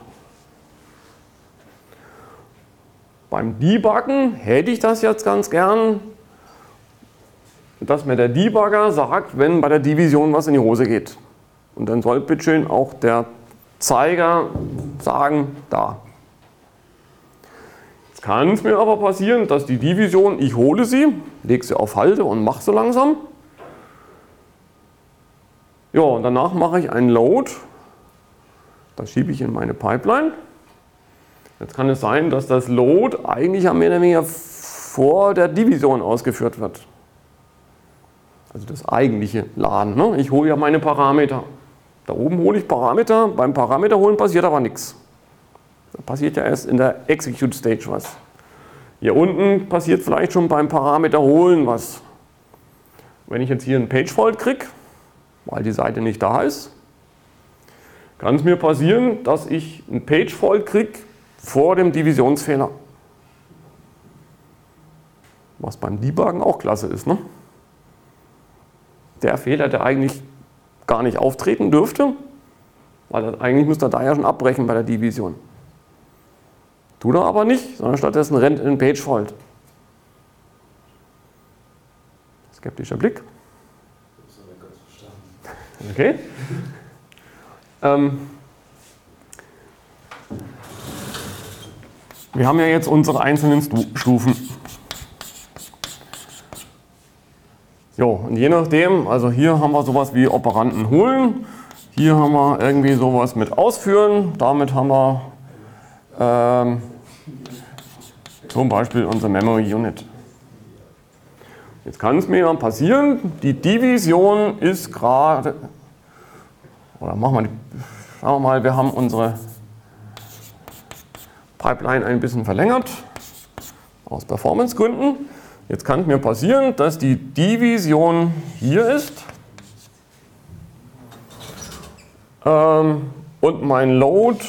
A: Beim Debuggen hätte ich das jetzt ganz gern, dass mir der Debugger sagt, wenn bei der Division was in die Hose geht. Und dann soll bitte schön auch der Zeiger sagen, da. Jetzt kann es mir aber passieren, dass die Division, ich hole sie, lege sie auf Halte und mache so langsam. Ja, und danach mache ich einen Load. Das schiebe ich in meine Pipeline. Jetzt kann es sein, dass das Load eigentlich mehr oder weniger vor der Division ausgeführt wird. Also das eigentliche Laden. Ne? Ich hole ja meine Parameter. Da oben hole ich Parameter, beim Parameter holen passiert aber nichts. Da passiert ja erst in der Execute Stage was. Hier unten passiert vielleicht schon beim Parameter holen was. Wenn ich jetzt hier einen Page-Fault kriege, weil die Seite nicht da ist, kann es mir passieren, dass ich einen Page-Fault kriege vor dem Divisionsfehler. Was beim Debuggen auch klasse ist. Ne? Der Fehler, der eigentlich gar nicht auftreten dürfte, weil das, eigentlich müsste er da ja schon abbrechen bei der Division. Tut er aber nicht, sondern stattdessen rennt in den Page-Fault. Skeptischer Blick. Okay. ähm, wir haben ja jetzt unsere einzelnen Stufen. Jo, und je nachdem, also hier haben wir sowas wie Operanten holen, hier haben wir irgendwie sowas mit ausführen, damit haben wir ähm, zum Beispiel unsere Memory Unit. Jetzt kann es mir dann passieren, die Division ist gerade, oder machen wir, die, sagen wir mal, wir haben unsere Pipeline ein bisschen verlängert, aus Performancegründen. Jetzt kann es mir passieren, dass die Division hier ist ähm, und mein Load,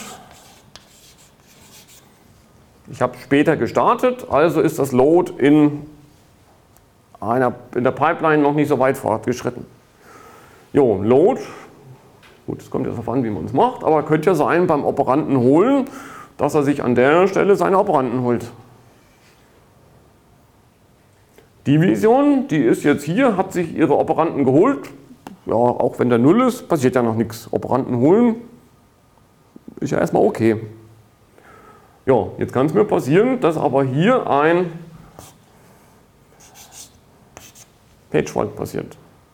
A: ich habe später gestartet, also ist das Load in, einer, in der Pipeline noch nicht so weit fortgeschritten. Jo, Load, gut, es kommt jetzt darauf an, wie man es macht, aber könnte ja sein beim Operanten holen, dass er sich an der Stelle seine Operanten holt. Division, die ist jetzt hier, hat sich ihre Operanten geholt. Ja, auch wenn der Null ist, passiert ja noch nichts. Operanten holen ist ja erstmal okay. Ja, jetzt kann es mir passieren, dass aber hier ein Page-Fault passiert.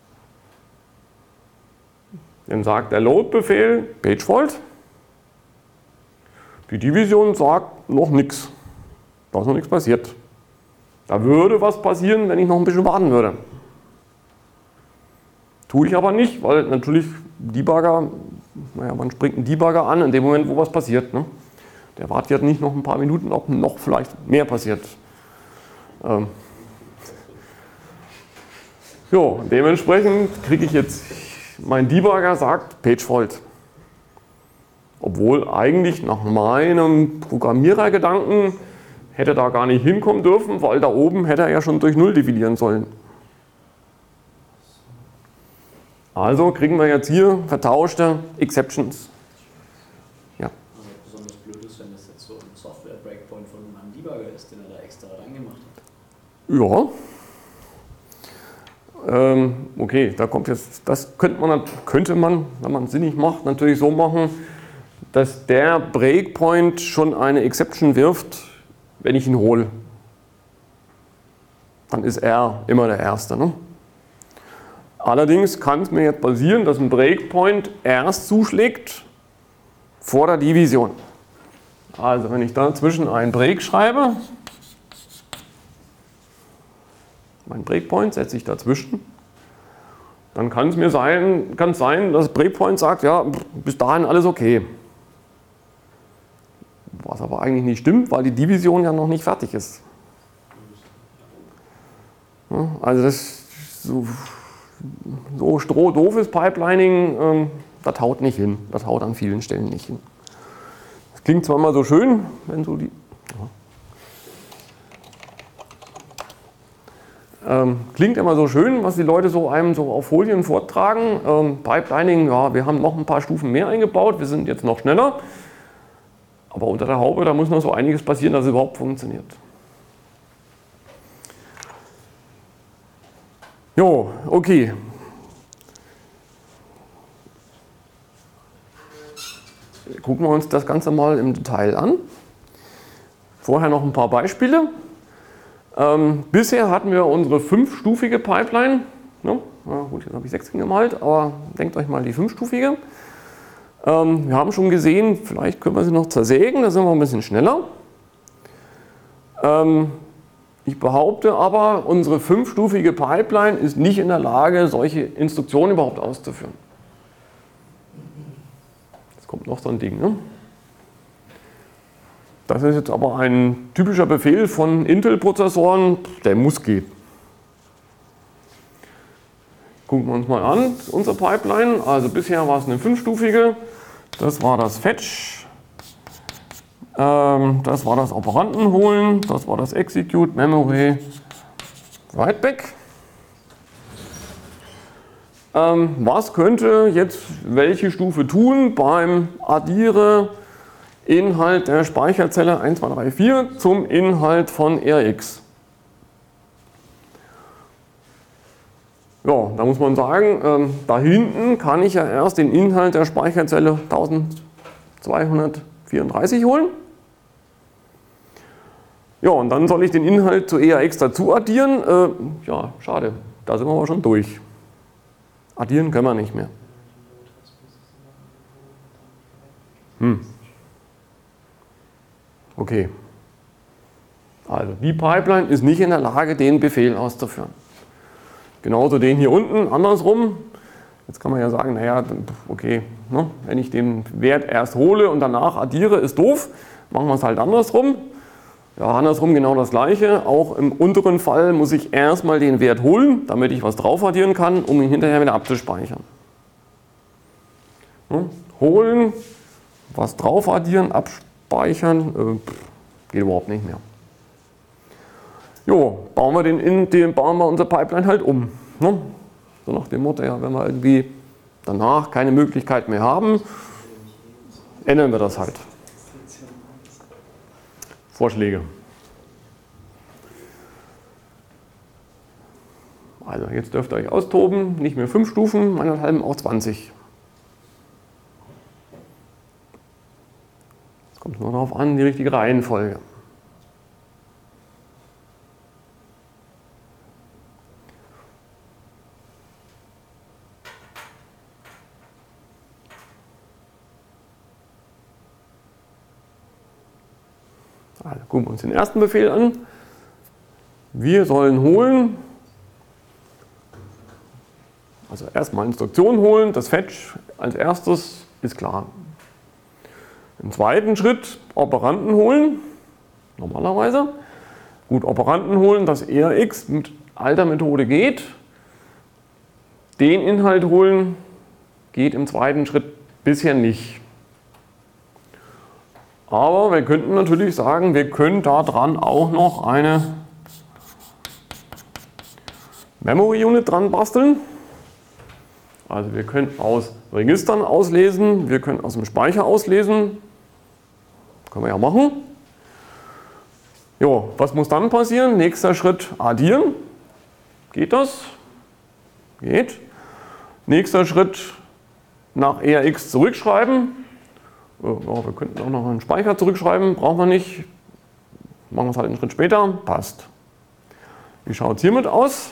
A: Dann sagt der Load-Befehl Page-Fault. Die Division sagt noch nichts. Da ist noch nichts passiert. Da würde was passieren, wenn ich noch ein bisschen warten würde. Tue ich aber nicht, weil natürlich Debugger, naja, man springt einen Debugger an in dem Moment, wo was passiert. Ne? Der wartet nicht noch ein paar Minuten, ob noch vielleicht mehr passiert. Ähm. Jo, dementsprechend kriege ich jetzt, mein Debugger sagt Page-Fault. Obwohl eigentlich nach meinem Programmierergedanken hätte da gar nicht hinkommen dürfen, weil da oben hätte er ja schon durch null dividieren sollen. Also kriegen wir jetzt hier vertauschte Exceptions. Ja.
D: Also besonders blöd ist, wenn das jetzt so ein Software-Breakpoint von einem Debugger ist, den er da extra reingemacht hat.
A: Ja. Ähm, okay, da kommt jetzt, das könnte man, könnte man, wenn man es sinnig macht, natürlich so machen, dass der Breakpoint schon eine Exception wirft, wenn ich ihn hole. Dann ist er immer der Erste. Ne? Allerdings kann es mir jetzt passieren, dass ein Breakpoint erst zuschlägt vor der Division. Also wenn ich dazwischen einen Break schreibe, mein Breakpoint setze ich dazwischen, dann kann es mir sein, kann es sein, dass Breakpoint sagt, ja, bis dahin alles okay. Was aber eigentlich nicht stimmt, weil die Division ja noch nicht fertig ist. Ja, also das so, so strohdoofes Pipelining, ähm, das haut nicht hin. Das haut an vielen Stellen nicht hin. Das klingt zwar immer so schön, wenn so die... Ja. Ähm, klingt immer so schön, was die Leute so einem so auf Folien vortragen. Ähm, Pipelining, ja, wir haben noch ein paar Stufen mehr eingebaut, wir sind jetzt noch schneller. Aber unter der Haube, da muss noch so einiges passieren, dass es überhaupt funktioniert. Jo, okay. Gucken wir uns das Ganze mal im Detail an. Vorher noch ein paar Beispiele. Ähm, bisher hatten wir unsere fünfstufige Pipeline. Ne? Na gut, jetzt habe ich sechs hingemalt, aber denkt euch mal die fünfstufige. Ähm, wir haben schon gesehen, vielleicht können wir sie noch zersägen, da sind wir ein bisschen schneller. Ähm, ich behaupte aber, unsere fünfstufige Pipeline ist nicht in der Lage, solche Instruktionen überhaupt auszuführen. Jetzt kommt noch so ein Ding. Ne? Das ist jetzt aber ein typischer Befehl von Intel-Prozessoren, der muss gehen. Gucken wir uns mal an, unsere Pipeline. Also bisher war es eine fünfstufige. Das war das Fetch, ähm, das war das Operanten holen, das war das Execute, Memory, Writeback. Ähm, was könnte jetzt welche Stufe tun beim Addiere Inhalt der Speicherzelle eins, zwei, drei, vier zum Inhalt von R X? Ja, da muss man sagen, ähm, da hinten kann ich ja erst den Inhalt der Speicherzelle eintausendzweihundertvierunddreißig holen. Ja, und dann soll ich den Inhalt zu E A X dazu addieren. Äh, ja, schade, da sind wir aber schon durch. Addieren können wir nicht mehr. Hm. Okay. Also die Pipeline ist nicht in der Lage, den Befehl auszuführen. Genauso den hier unten, andersrum. Jetzt kann man ja sagen, naja, okay, ne, wenn ich den Wert erst hole und danach addiere, ist doof. Machen wir es halt andersrum. Ja, andersrum genau das gleiche. Auch im unteren Fall muss ich erstmal den Wert holen, damit ich was drauf addieren kann, um ihn hinterher wieder abzuspeichern. Ne, holen, was drauf addieren, abspeichern, äh, geht überhaupt nicht mehr. Jo, bauen wir, den in, den, bauen wir unsere Pipeline halt um. Ne? So nach dem Motto, ja, wenn wir irgendwie danach keine Möglichkeit mehr haben, ändern wir das halt. Vorschläge. Also jetzt dürft ihr euch austoben, nicht mehr fünf Stufen, meinethalb auch zwanzig. Jetzt kommt es nur darauf an, die richtige Reihenfolge. Also gucken wir uns den ersten Befehl an. Wir sollen holen, also erstmal Instruktionen holen, das Fetch als erstes ist klar. Im zweiten Schritt Operanten holen, normalerweise. Gut, Operanten holen, das E R X mit alter Methode geht. Den Inhalt holen geht im zweiten Schritt bisher nicht. Aber wir könnten natürlich sagen, wir können daran auch noch eine Memory Unit dran basteln. Also wir können aus Registern auslesen, wir können aus dem Speicher auslesen. Können wir ja machen. Jo, was muss dann passieren? Nächster Schritt addieren. Geht das? Geht. Nächster Schritt nach E R X zurückschreiben. Ja, wir könnten auch noch einen Speicher zurückschreiben, brauchen wir nicht. Machen wir es halt einen Schritt später, passt. Wie schaut es hiermit aus?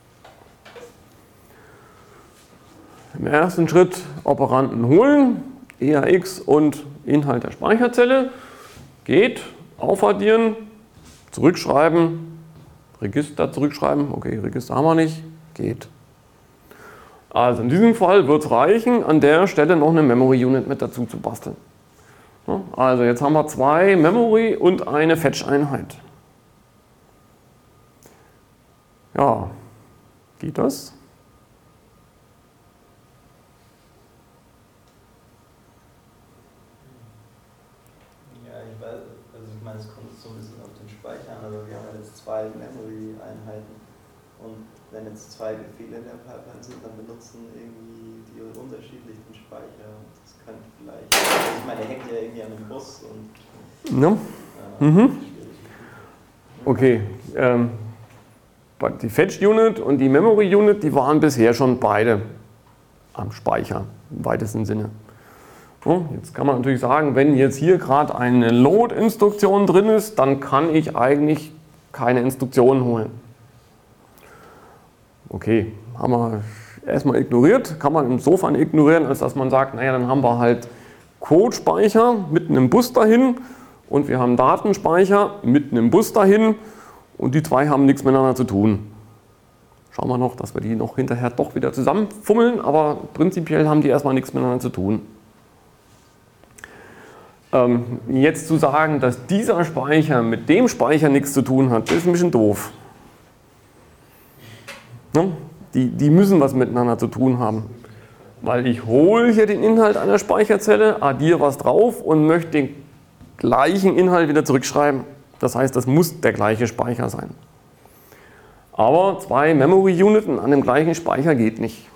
A: Im ersten Schritt Operanten holen, E A X und Inhalt der Speicherzelle. Geht, aufaddieren, zurückschreiben, Register zurückschreiben. Okay, Register haben wir nicht, geht. Also in diesem Fall wird es reichen, an der Stelle noch eine Memory Unit mit dazu zu basteln. Also jetzt haben wir zwei Memory und eine Fetch-Einheit. Ja, geht das?
E: Ja, ich weiß, also ich meine, es kommt so ein bisschen auf den Speicher an, aber wir haben jetzt zwei Memory-Einheiten und wenn jetzt zwei Befehle in der Pipeline sind, dann benutzen irgendwie die unterschiedlichen Speicher. Das könnte vielleicht, also ich meine, der hängt ja irgendwie an dem Bus und
A: Ja.
E: äh,
A: Mhm.
E: schwierig.
A: Okay, ähm, die Fetch-Unit und die Memory-Unit, die waren bisher schon beide am Speicher, im weitesten Sinne. So, jetzt kann man natürlich sagen, wenn jetzt hier gerade eine Load-Instruktion drin ist, dann kann ich eigentlich keine Instruktionen holen. Okay, haben wir erstmal ignoriert, kann man insofern ignorieren, als dass man sagt, naja, dann haben wir halt Codespeicher mit einem Bus dahin und wir haben Datenspeicher mit einem Bus dahin und die zwei haben nichts miteinander zu tun. Schauen wir noch, dass wir die noch hinterher doch wieder zusammenfummeln, aber prinzipiell haben die erstmal nichts miteinander zu tun. Ähm, jetzt zu sagen, dass dieser Speicher mit dem Speicher nichts zu tun hat, das ist ein bisschen doof. Ne? Die, die müssen was miteinander zu tun haben. Weil ich hole hier den Inhalt einer Speicherzelle, addiere was drauf und möchte den gleichen Inhalt wieder zurückschreiben. Das heißt, das muss der gleiche Speicher sein. Aber zwei Memory-Uniten an dem gleichen Speicher geht nicht.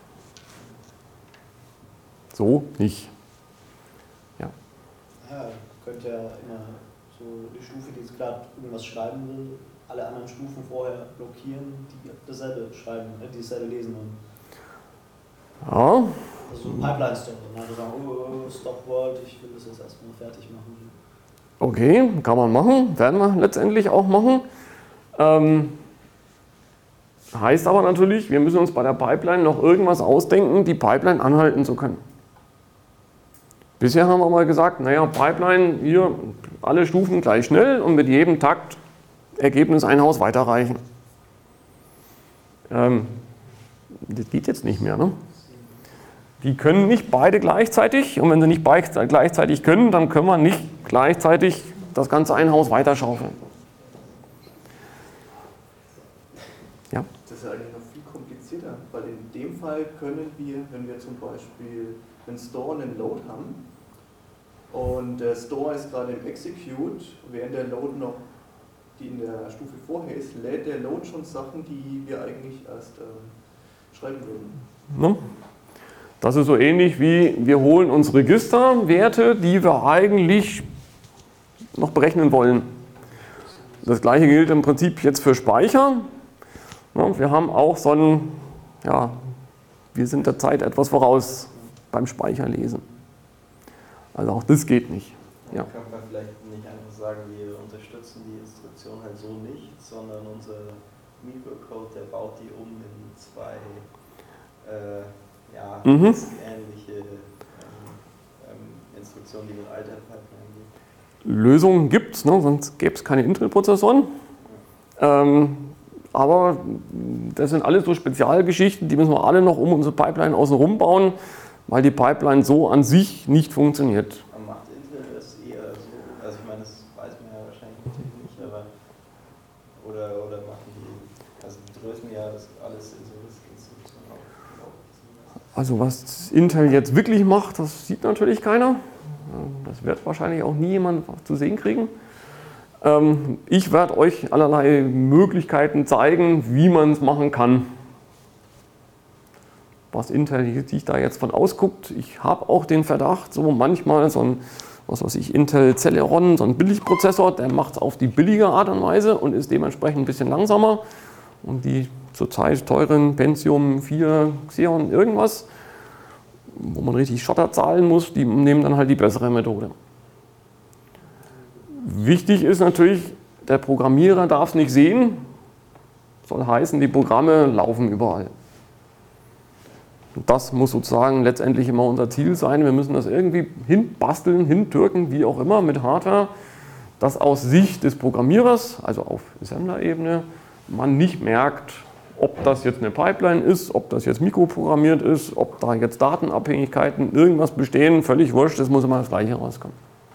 A: So nicht. Ja.
D: Ja, könnte ja immer so die Stufe, die jetzt gerade irgendwas schreiben will, alle anderen Stufen vorher blockieren, die dasselbe schreiben, die dasselbe lesen wollen.
A: Ja.
D: Also so ein Pipeline-Stop. Dann einfach sagen, oh, Stop World, ich will das jetzt erstmal fertig machen.
A: Okay, kann man machen, werden wir letztendlich auch machen. Ähm, heißt aber natürlich, wir müssen uns bei der Pipeline noch irgendwas ausdenken, die Pipeline anhalten zu können. Bisher haben wir mal gesagt, naja, Pipeline, hier alle Stufen gleich schnell und mit jedem Takt Ergebnis ein Haus weiterreichen. Ähm, das geht jetzt nicht mehr, ne? Die können nicht beide gleichzeitig und wenn sie nicht beide gleichzeitig können, dann können wir nicht gleichzeitig das ganze ein Haus weiterschaufeln. Ja?
B: Das ist ja eigentlich noch viel komplizierter, weil in dem Fall können wir, wenn wir zum Beispiel einen Store und einen Load haben und der Store ist gerade im Execute, während der Load noch, die in der Stufe vorher ist, lädt der Load schon Sachen, die wir eigentlich erst ähm, schreiben würden.
A: Ne? Das ist so ähnlich wie wir holen uns Registerwerte, die wir eigentlich noch berechnen wollen. Das gleiche gilt im Prinzip jetzt für Speicher. Ja, wir haben auch so ein, ja, wir sind der Zeit etwas voraus beim Speicherlesen. Also auch das geht nicht. Ja.
E: Dann könnte man vielleicht nicht einfach sagen, wir unterstützen die Instruktion halt so nicht, sondern unser Microcode, der baut die um in zwei äh, ja,
A: Mhm.
E: ähnliche ähm, ähm, Instruktionen, die mit alter Pipeline gehen.
A: Lösungen gibt es, ne? Sonst gäbe es keine Intel-Prozessoren. Ähm, aber das sind alles so Spezialgeschichten, die müssen wir alle noch um unsere Pipeline außenrum bauen, weil die Pipeline so an sich nicht funktioniert.
E: Aber macht Intel das eher so, also ich meine, das weiß man ja wahrscheinlich natürlich nicht, aber oder, oder machen die, also die drösen ja das alles in so Instruktionen auf.
A: Also was Intel jetzt wirklich macht, das sieht natürlich keiner. Das wird wahrscheinlich auch nie jemand zu sehen kriegen. Ich werde euch allerlei Möglichkeiten zeigen, wie man es machen kann. Was Intel sich da jetzt von ausguckt. Ich habe auch den Verdacht, so manchmal so ein, was weiß ich, Intel Celeron, so ein Billigprozessor, der macht es auf die billige Art und Weise und ist dementsprechend ein bisschen langsamer. Und die zurzeit teuren Pentium vier, Xeon, irgendwas, wo man richtig Schotter zahlen muss, die nehmen dann halt die bessere Methode. Wichtig ist natürlich, der Programmierer darf es nicht sehen, soll heißen, die Programme laufen überall. Das muss sozusagen letztendlich immer unser Ziel sein. Wir müssen das irgendwie hinbasteln, hintürken, wie auch immer, mit Hardware, dass aus Sicht des Programmierers, also auf Assembler-Ebene, man nicht merkt, ob das jetzt eine Pipeline ist, ob das jetzt mikroprogrammiert ist, ob da jetzt Datenabhängigkeiten, irgendwas bestehen, völlig wurscht, es muss immer das Gleiche rauskommen.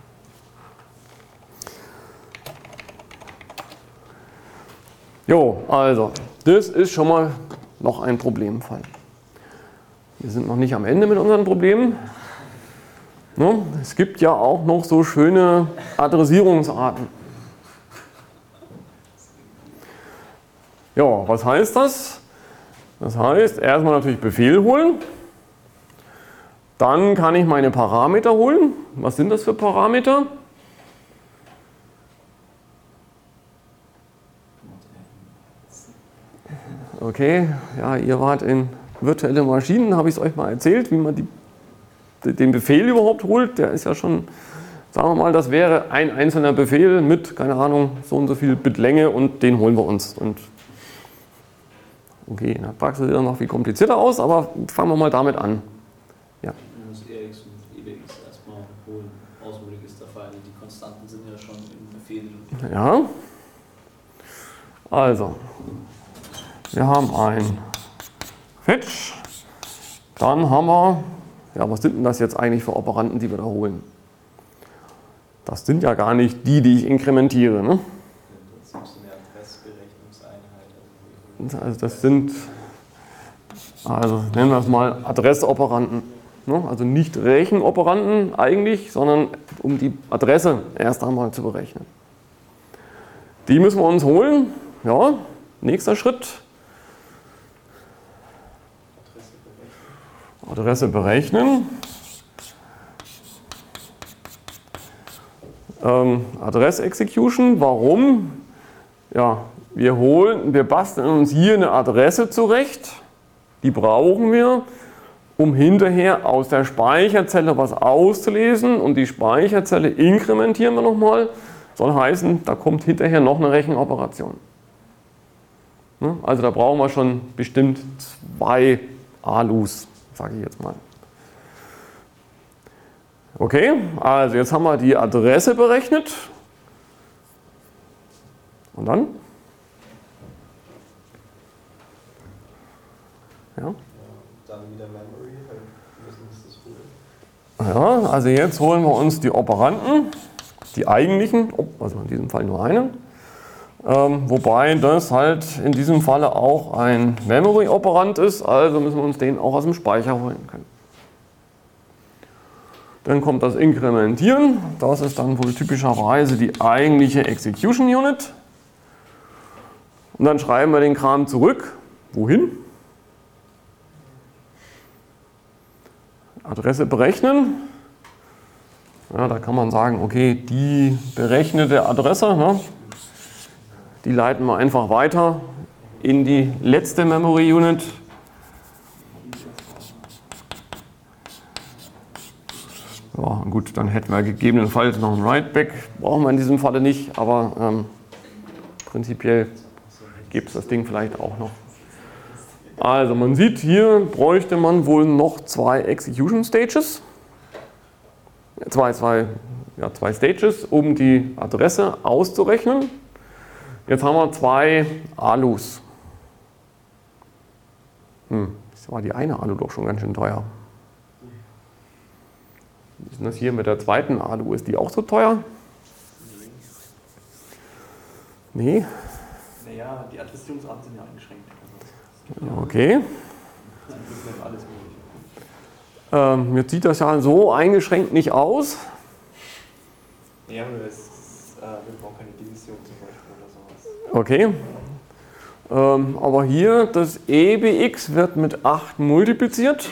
A: Jo, also, das ist schon mal noch ein Problemfall. Wir sind noch nicht am Ende mit unseren Problemen. Ne? Es gibt ja auch noch so schöne Adressierungsarten. Ja, was heißt das? Das heißt, erstmal natürlich Befehl holen. Dann kann ich meine Parameter holen. Was sind das für Parameter? Okay, ja, ihr wart in virtuelle Maschinen, habe ich es euch mal erzählt, wie man die, den Befehl überhaupt holt. Der ist ja schon, sagen wir mal, das wäre ein einzelner Befehl mit, keine Ahnung, so und so viel Bit Länge und den holen wir uns. Und okay, in der Praxis sieht das noch viel komplizierter aus, aber fangen wir mal damit an. Ja.
D: Man muss E X und E B X erstmal holen aus dem Registerfile. Die Konstanten sind ja schon im Befehl drin.
A: Ja. Also, wir haben ein Fetch, dann haben wir, ja, was sind denn das jetzt eigentlich für Operanten, die wir da holen? Das sind ja gar nicht die, die ich inkrementiere. Ne? Also das sind, also nennen wir es mal Adressoperanten. Ne? Also nicht Rechenoperanten eigentlich, sondern um die Adresse erst einmal zu berechnen. Die müssen wir uns holen. Ja, nächster Schritt. Adresse berechnen. Ähm, Adress-Execution. Warum? Ja, wir holen, wir basteln uns hier eine Adresse zurecht. Die brauchen wir, um hinterher aus der Speicherzelle was auszulesen. Und die Speicherzelle inkrementieren wir nochmal. Soll heißen, da kommt hinterher noch eine Rechenoperation. Also da brauchen wir schon bestimmt zwei A L Us, sage ich jetzt mal. Okay, also jetzt haben wir die Adresse berechnet. Und dann? Ja.
E: Dann wieder Memory, weil wir müssen uns das holen.
A: Ja, also jetzt holen wir uns die Operanten, die eigentlichen, also in diesem Fall nur eine. Ähm, wobei das halt in diesem Falle auch ein Memory-Operand ist, also müssen wir uns den auch aus dem Speicher holen können. Dann kommt das Inkrementieren, das ist dann wohl typischerweise die eigentliche Execution Unit. Und dann schreiben wir den Kram zurück. Wohin? Adresse berechnen. Ja, da kann man sagen, okay, die berechnete Adresse, ne, die leiten wir einfach weiter in die letzte Memory Unit. Ja, gut, dann hätten wir gegebenenfalls noch ein Write-Back. Brauchen wir in diesem Falle nicht, aber ähm, prinzipiell gibt es das Ding vielleicht auch noch. Also man sieht, hier bräuchte man wohl noch zwei Execution Stages. Zwei, zwei, ja, zwei Stages, um die Adresse auszurechnen. Jetzt haben wir zwei A L Us. Hm, das war die eine A L U doch schon ganz schön teuer. Wie ist denn das hier mit der zweiten A L U? Ist die auch so teuer? Nee.
E: Naja, die Adressierungsarten sind ja eingeschränkt.
A: Okay. Ähm, jetzt sieht das ja so eingeschränkt nicht aus.
E: Ja, aber es, äh, wir brauchen keine Division zum Beispiel oder sowas.
A: Okay. Ähm, aber hier das E B X wird mit acht multipliziert.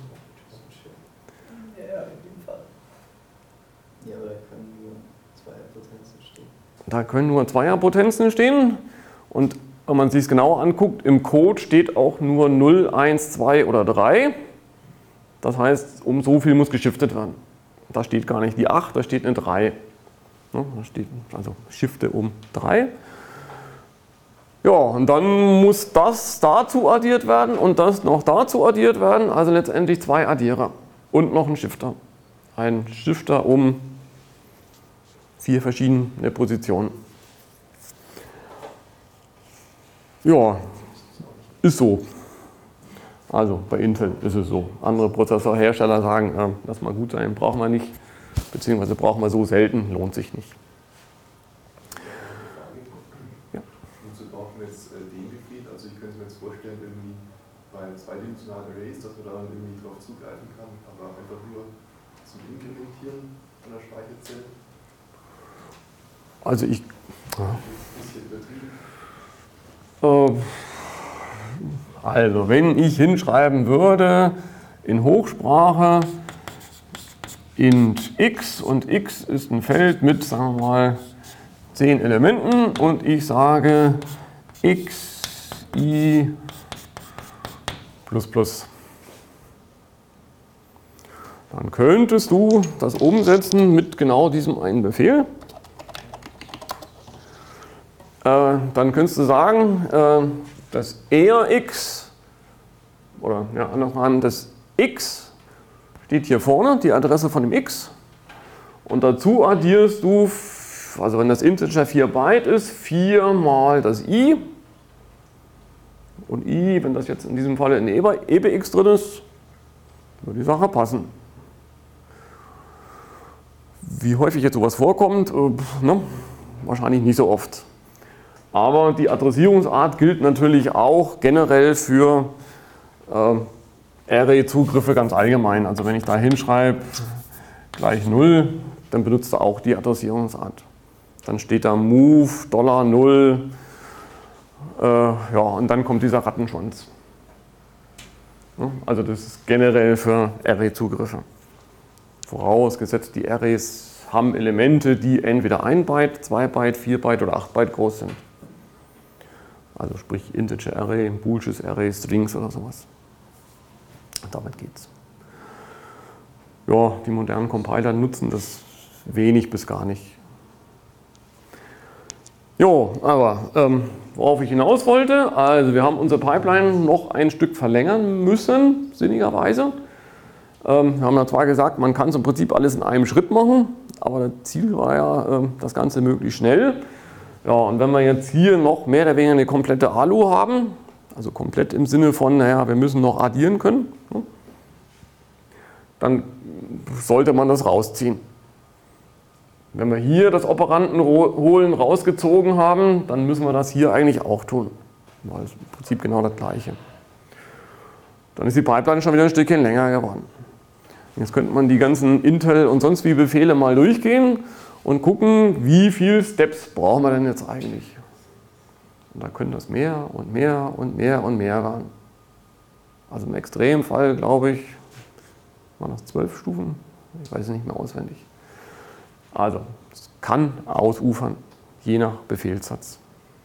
C: Ja, auf jeden Fall.
E: Ja, aber da können nur Zweierpotenzen stehen.
A: Da können nur Zweierpotenzen stehen. Und wenn man sich es genauer anguckt, im Code steht auch nur null, eins, zwei oder drei. Das heißt, um so viel muss geschiftet werden. Da steht gar nicht die acht, da steht eine drei. Da steht also Shifte um drei. Ja, und dann muss das dazu addiert werden und das noch dazu addiert werden, also letztendlich zwei Addierer und noch ein Shifter. Ein Shifter um vier verschiedene Positionen. Ja, ist so. Also bei Intel ist es so. Andere Prozessorhersteller sagen, äh, lass mal gut sein, brauchen wir nicht, beziehungsweise brauchen wir so selten, lohnt sich nicht.
B: Ja. Wozu brauchen wir jetzt äh, den Befehl? Also ich könnte mir jetzt vorstellen, irgendwie bei zweidimensionalen Arrays, dass man da dann irgendwie drauf zugreifen kann, aber einfach nur zum Implementieren einer Speicherzelle.
A: Also ich. Ja.
B: Ist hier übertrieben?
A: Äh, Also, wenn ich hinschreiben würde in Hochsprache int x und x ist ein Feld mit, sagen wir mal, zehn Elementen und ich sage x, i plus plus. Dann könntest du das umsetzen mit genau diesem einen Befehl. Äh, dann könntest du sagen, äh, das erx, oder ja, andersrum, das x steht hier vorne, die Adresse von dem x. Und dazu addierst du, also wenn das Integer vier Byte ist, vier mal das i. Und i, wenn das jetzt in diesem Fall in E B X drin ist, würde die Sache passen. Wie häufig jetzt sowas vorkommt, äh, ne? Wahrscheinlich nicht so oft. Aber die Adressierungsart gilt natürlich auch generell für äh, Array-Zugriffe ganz allgemein. Also wenn ich da hinschreibe gleich null, dann benutzt er auch die Adressierungsart. Dann steht da move Dollar null, äh, ja, und dann kommt dieser Rattenschwanz. Ja, also das ist generell für Array-Zugriffe. Vorausgesetzt, die Arrays haben Elemente, die entweder ein Byte, zwei Byte, vier Byte oder acht Byte groß sind. Also sprich Integer Array, Boolsches Array, Strings oder sowas. Damit geht's. Ja, die modernen Compiler nutzen das wenig bis gar nicht. Jo, aber ähm, worauf ich hinaus wollte, also wir haben unsere Pipeline noch ein Stück verlängern müssen, sinnigerweise. Ähm, wir haben ja zwar gesagt, man kann es im Prinzip alles in einem Schritt machen, aber das Ziel war ja, äh, das Ganze möglichst schnell. Ja, und wenn wir jetzt hier noch mehr oder weniger eine komplette Alu haben, also komplett im Sinne von, naja, wir müssen noch addieren können, ne, dann sollte man das rausziehen. Wenn wir hier das Operandenholen rausgezogen haben, dann müssen wir das hier eigentlich auch tun. Das ist im Prinzip genau das Gleiche. Dann ist die Pipeline schon wieder ein Stückchen länger geworden. Jetzt könnte man die ganzen Intel und sonst wie Befehle mal durchgehen und gucken, wie viele Steps brauchen wir denn jetzt eigentlich. Und da können das mehr und mehr und mehr und mehr werden. Also im Extremfall, glaube ich, waren das zwölf Stufen? Ich weiß es nicht mehr auswendig. Also, es kann ausufern, je nach Befehlssatz.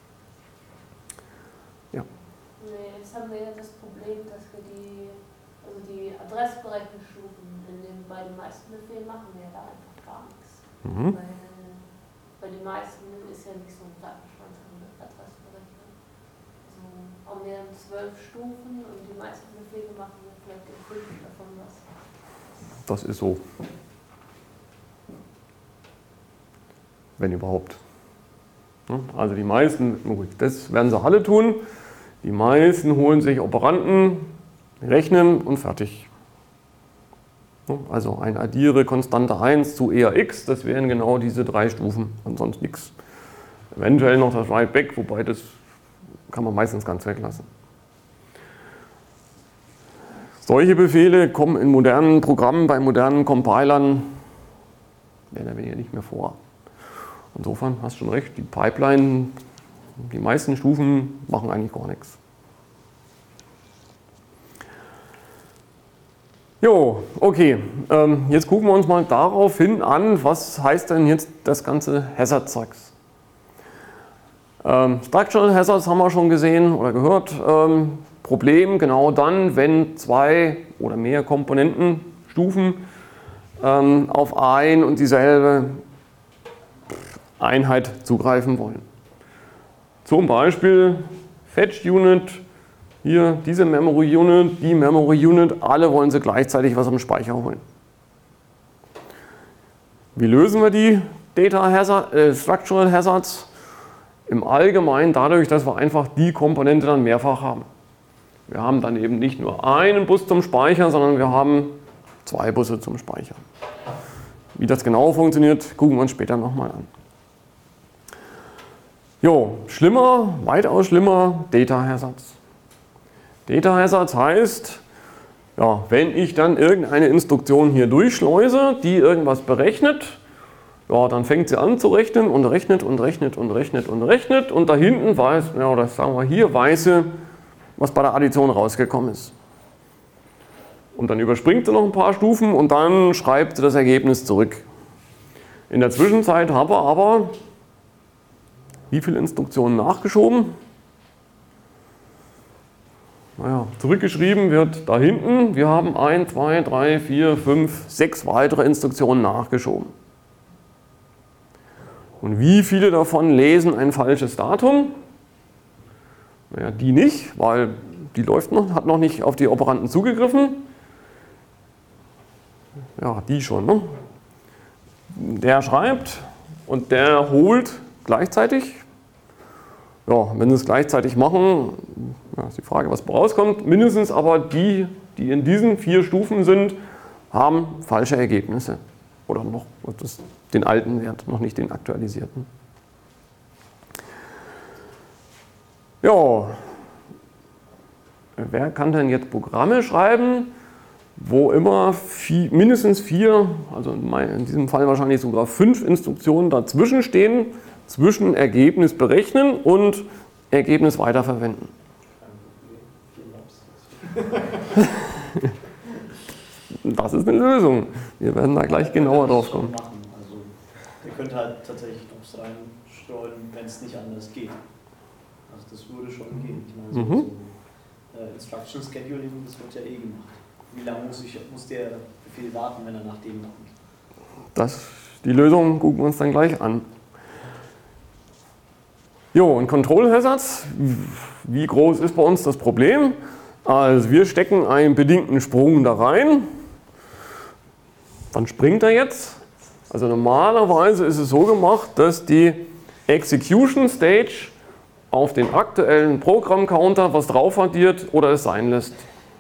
A: Ja.
F: Nee, jetzt haben wir ja das Problem, dass wir die, also die Adressberechnungsstufen in den, bei den meisten Befehlen machen wir ja da einfach gar nichts.
A: Mhm.
F: Weil bei den meisten ist ja nicht so ein Datenschwanz an der Adressberechnung. Also haben wir zwölf Stufen und die meisten Befehle machen wir vielleicht in fünf davon was.
A: Das ist so. Wenn überhaupt. Also die meisten, das werden sie alle tun, die meisten holen sich Operanten, rechnen und fertig. Also ein addiere Konstante eins zu E R x, das wären genau diese drei Stufen und sonst nichts. Eventuell noch das Write Back, wobei das kann man meistens ganz weglassen. Solche Befehle kommen in modernen Programmen, bei modernen Compilern mehr oder weniger nicht mehr vor. Insofern hast du schon recht, die Pipeline, die meisten Stufen machen eigentlich gar nichts. Jo, okay, ähm, jetzt gucken wir uns mal darauf hin an, was heißt denn jetzt das ganze Hazard-Zeugs. Ähm, Structural Hazards haben wir schon gesehen oder gehört. Ähm, Problem genau dann, wenn zwei oder mehr Komponentenstufen ähm, auf ein und dieselbe Einheit zugreifen wollen. Zum Beispiel Fetch Unit, hier diese Memory Unit, die Memory Unit, alle wollen sie gleichzeitig was am Speicher holen. Wie lösen wir die Data Hazard, äh, Structural Hazards? Im Allgemeinen dadurch, dass wir einfach die Komponente dann mehrfach haben. Wir haben dann eben nicht nur einen Bus zum Speichern, sondern wir haben zwei Busse zum Speichern. Wie das genau funktioniert, gucken wir uns später nochmal an. Jo, schlimmer, weitaus schlimmer, Data Hazards. Data Hazards heißt, ja, wenn ich dann irgendeine Instruktion hier durchschleuse, die irgendwas berechnet, ja, dann fängt sie an zu rechnen und rechnet und rechnet und rechnet und rechnet und da hinten weiß, ja, oder sagen wir hier, weiß sie, was bei der Addition rausgekommen ist. Und dann überspringt sie noch ein paar Stufen und dann schreibt sie das Ergebnis zurück. In der Zwischenzeit haben wir aber wie viele Instruktionen nachgeschoben? Naja, zurückgeschrieben wird da hinten, wir haben eins, zwei, drei, vier, fünf, sechs weitere Instruktionen nachgeschoben. Und wie viele davon lesen ein falsches Datum? Naja, die nicht, weil die läuft noch, hat noch nicht auf die Operanten zugegriffen. Ja, die schon. Ne? Der schreibt und der holt gleichzeitig. Ja, wenn sie es gleichzeitig machen, ja, ist die Frage, was rauskommt. Mindestens aber die, die in diesen vier Stufen sind, haben falsche Ergebnisse. Oder noch das, den alten Wert, noch nicht den aktualisierten. Ja, wer kann denn jetzt Programme schreiben, wo immer vier, mindestens vier, also in diesem Fall wahrscheinlich sogar fünf Instruktionen dazwischen stehen, zwischen Ergebnis berechnen und Ergebnis weiterverwenden? Das ist eine Lösung. Wir werden da gleich genauer drauf kommen.
D: Also, ihr könnt halt tatsächlich Jobs reinstreuen, wenn es nicht anders geht. Also das würde schon gehen. Ich meine, so,
A: Mhm.
D: so äh, Instruction Scheduling, das wird ja eh gemacht. Wie lange muss, ich, muss der Befehl warten, wenn er nach dem kommt?
A: Das, die Lösung gucken wir uns dann gleich an. Jo, und Control Hazards, wie groß ist bei uns das Problem? Also wir stecken einen bedingten Sprung da rein. Wann springt er jetzt? Also normalerweise ist es so gemacht, dass die Execution Stage auf den aktuellen Programmcounter was drauf addiert oder es sein lässt.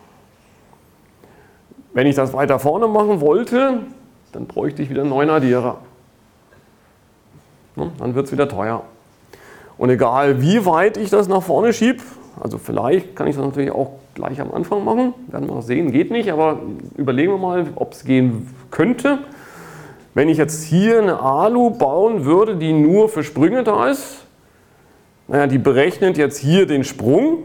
A: Wenn ich das weiter vorne machen wollte, dann bräuchte ich wieder einen neuen Addierer. Dann wird es wieder teuer. Und egal wie weit ich das nach vorne schiebe, also vielleicht kann ich das natürlich auch gleich am Anfang machen, werden wir noch sehen, geht nicht, aber überlegen wir mal, ob es gehen könnte. Wenn ich jetzt hier eine Alu bauen würde, die nur für Sprünge da ist, naja, die berechnet jetzt hier den Sprung,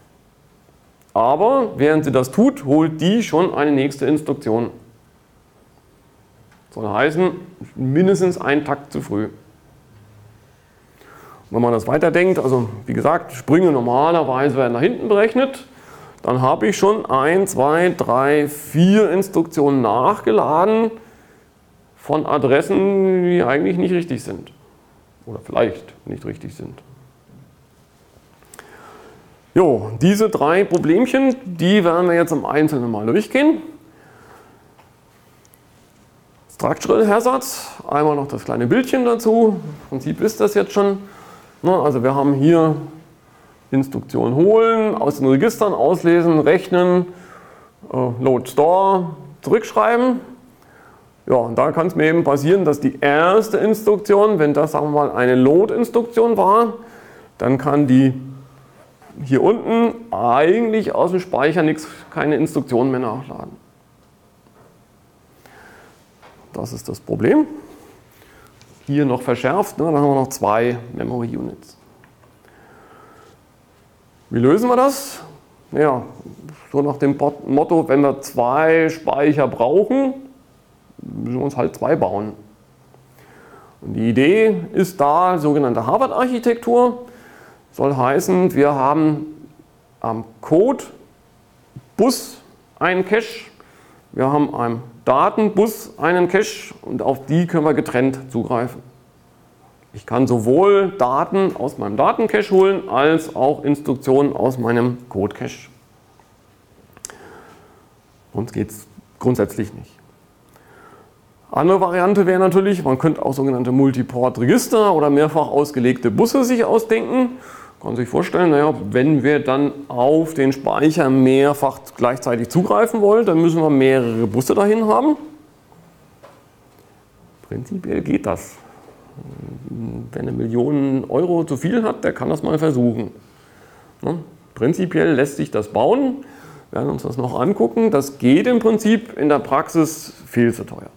A: aber während sie das tut, holt die schon eine nächste Instruktion. Soll heißen, mindestens einen Takt zu früh. Wenn man das weiterdenkt, also wie gesagt, Sprünge normalerweise werden nach hinten berechnet, dann habe ich schon ein, zwei, drei, vier Instruktionen nachgeladen von Adressen, die eigentlich nicht richtig sind. Oder vielleicht nicht richtig sind. Jo, diese drei Problemchen, die werden wir jetzt im Einzelnen mal durchgehen. Structural Hazards, einmal noch das kleine Bildchen dazu. Im Prinzip ist das jetzt schon. Also wir haben hier Instruktion holen, aus den Registern auslesen, rechnen, Load Store, zurückschreiben. Ja, und da kann es mir eben passieren, dass die erste Instruktion, wenn das sagen wir mal eine Load-Instruktion war, dann kann die hier unten eigentlich aus dem Speicher nichts, keine Instruktionen mehr nachladen. Das ist das Problem. Hier noch verschärft, ne? Dann haben wir noch zwei Memory Units. Wie lösen wir das? Ja, so nach dem Motto, wenn wir zwei Speicher brauchen, müssen wir uns halt zwei bauen. Und die Idee ist da, sogenannte Harvard-Architektur. Soll heißen, wir haben am Code-Bus einen Cache, wir haben am Datenbus einen Cache und auf die können wir getrennt zugreifen. Ich kann sowohl Daten aus meinem Datencache holen, als auch Instruktionen aus meinem Codecache. Sonst geht es grundsätzlich nicht. Andere Variante wäre natürlich, man könnte auch sogenannte Multiport-Register oder mehrfach ausgelegte Busse sich ausdenken. Man kann sich vorstellen, naja, wenn wir dann auf den Speicher mehrfach gleichzeitig zugreifen wollen, dann müssen wir mehrere Busse dahin haben. Prinzipiell geht das. Wer eine Million Euro zu viel hat, der kann das mal versuchen. Ja, prinzipiell lässt sich das bauen. Wir werden uns das noch angucken. Das geht im Prinzip, in der Praxis viel zu teuer.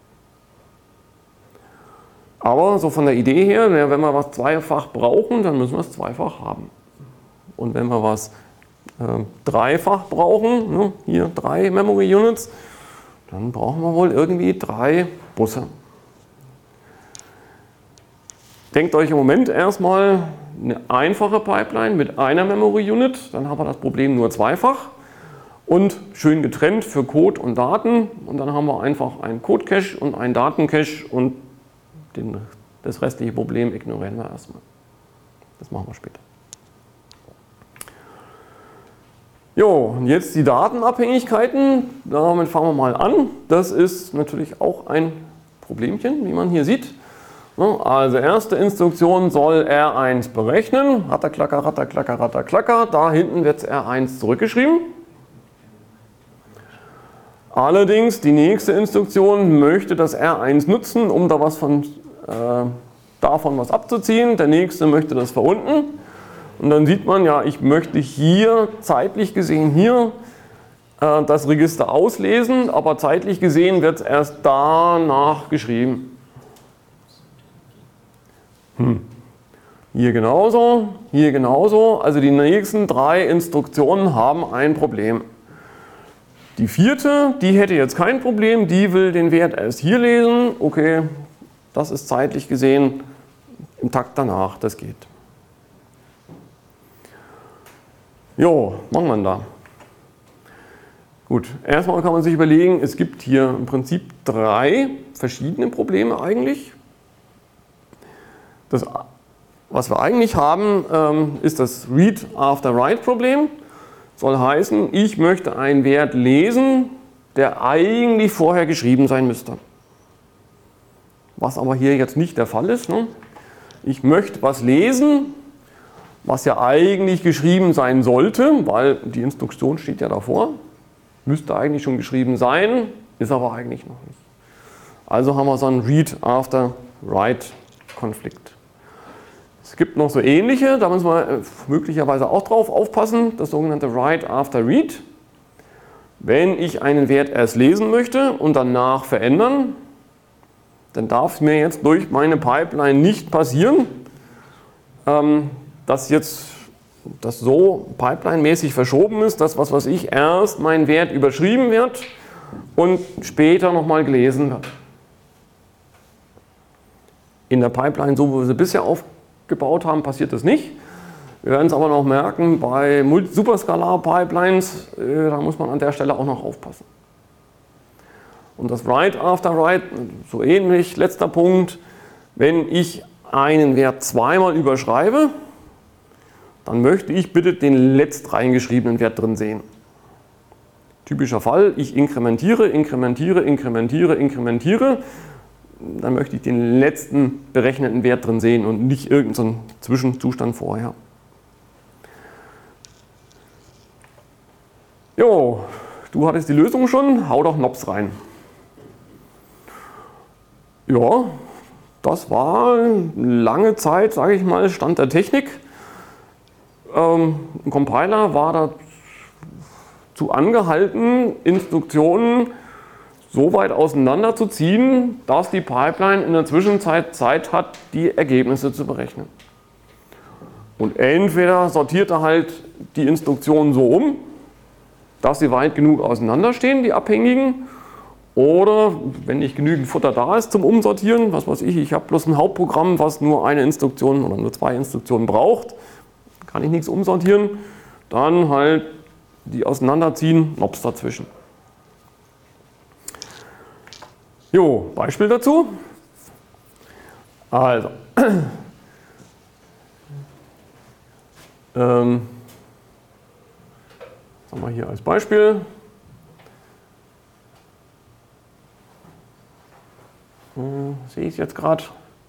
A: Aber so von der Idee her, wenn wir was zweifach brauchen, dann müssen wir es zweifach haben. Und wenn wir was äh, dreifach brauchen, ne, hier drei Memory Units, dann brauchen wir wohl irgendwie drei Busse. Denkt euch im Moment erstmal eine einfache Pipeline mit einer Memory Unit, dann haben wir das Problem nur zweifach und schön getrennt für Code und Daten, und dann haben wir einfach einen Code-Cache und einen Daten-Cache, und den, das restliche Problem ignorieren wir erstmal. Das machen wir später. Jo, und jetzt die Datenabhängigkeiten. Damit fangen wir mal an. Das ist natürlich auch ein Problemchen, wie man hier sieht. Also erste Instruktion soll R eins berechnen. Ratterklacker, Ratterklacker, Ratterklacker. Da hinten wird R eins zurückgeschrieben. Allerdings die nächste Instruktion möchte das R eins nutzen, um da was von, äh, davon was abzuziehen. Der nächste möchte das verunten. Und dann sieht man, ja, ich möchte hier zeitlich gesehen hier äh, das Register auslesen, aber zeitlich gesehen wird es erst danach geschrieben. Hm. Hier genauso, hier genauso. Also die nächsten drei Instruktionen haben ein Problem. Die vierte, die hätte jetzt kein Problem, die will den Wert erst hier lesen. Okay, das ist zeitlich gesehen im Takt danach, das geht. Jo, was machen wir da? Gut, erstmal kann man sich überlegen, es gibt hier im Prinzip drei verschiedene Probleme eigentlich. Das, was wir eigentlich haben, ähm, ist das Read-After-Write-Problem. Soll heißen, ich möchte einen Wert lesen, der eigentlich vorher geschrieben sein müsste. Was aber hier jetzt nicht der Fall ist. Ne? Ich möchte was lesen, was ja eigentlich geschrieben sein sollte, weil die Instruktion steht ja davor. Müsste eigentlich schon geschrieben sein, ist aber eigentlich noch nicht. Also haben wir so einen Read-After-Write-Konflikt. Es gibt noch so ähnliche, da müssen wir möglicherweise auch drauf aufpassen, das sogenannte Write After Read. Wenn ich einen Wert erst lesen möchte und danach verändern, dann darf es mir jetzt durch meine Pipeline nicht passieren, dass jetzt das so pipeline-mäßig verschoben ist, dass was weiß ich, erst mein Wert überschrieben wird und später nochmal gelesen wird. In der Pipeline, so wie wir sie bisher aufgebaut gebaut haben, passiert das nicht. Wir werden es aber noch merken, bei Superscalar-Pipelines, äh, da muss man an der Stelle auch noch aufpassen. Und das Write After Write, so ähnlich, letzter Punkt, wenn ich einen Wert zweimal überschreibe, dann möchte ich bitte den letzt reingeschriebenen Wert drin sehen. Typischer Fall, ich inkrementiere, inkrementiere, inkrementiere, inkrementiere. Dann möchte ich den letzten berechneten Wert drin sehen und nicht irgendeinen Zwischenzustand vorher. Jo, du hattest die Lösung schon, hau doch Nops rein. Ja, das war lange Zeit, sage ich mal, Stand der Technik. Ähm, ein Compiler war dazu angehalten, Instruktionen so weit auseinanderzuziehen, dass die Pipeline in der Zwischenzeit Zeit hat, die Ergebnisse zu berechnen. Und entweder sortiert er halt die Instruktionen so um, dass sie weit genug auseinanderstehen, die Abhängigen, oder wenn nicht genügend Futter da ist zum Umsortieren, was weiß ich, ich habe bloß ein Hauptprogramm, was nur eine Instruktion oder nur zwei Instruktionen braucht, kann ich nichts umsortieren, dann halt die auseinanderziehen, Nops dazwischen. Jo, Beispiel dazu. Also, ähm, sagen wir hier als Beispiel. Hm, sehe ich es jetzt gerade?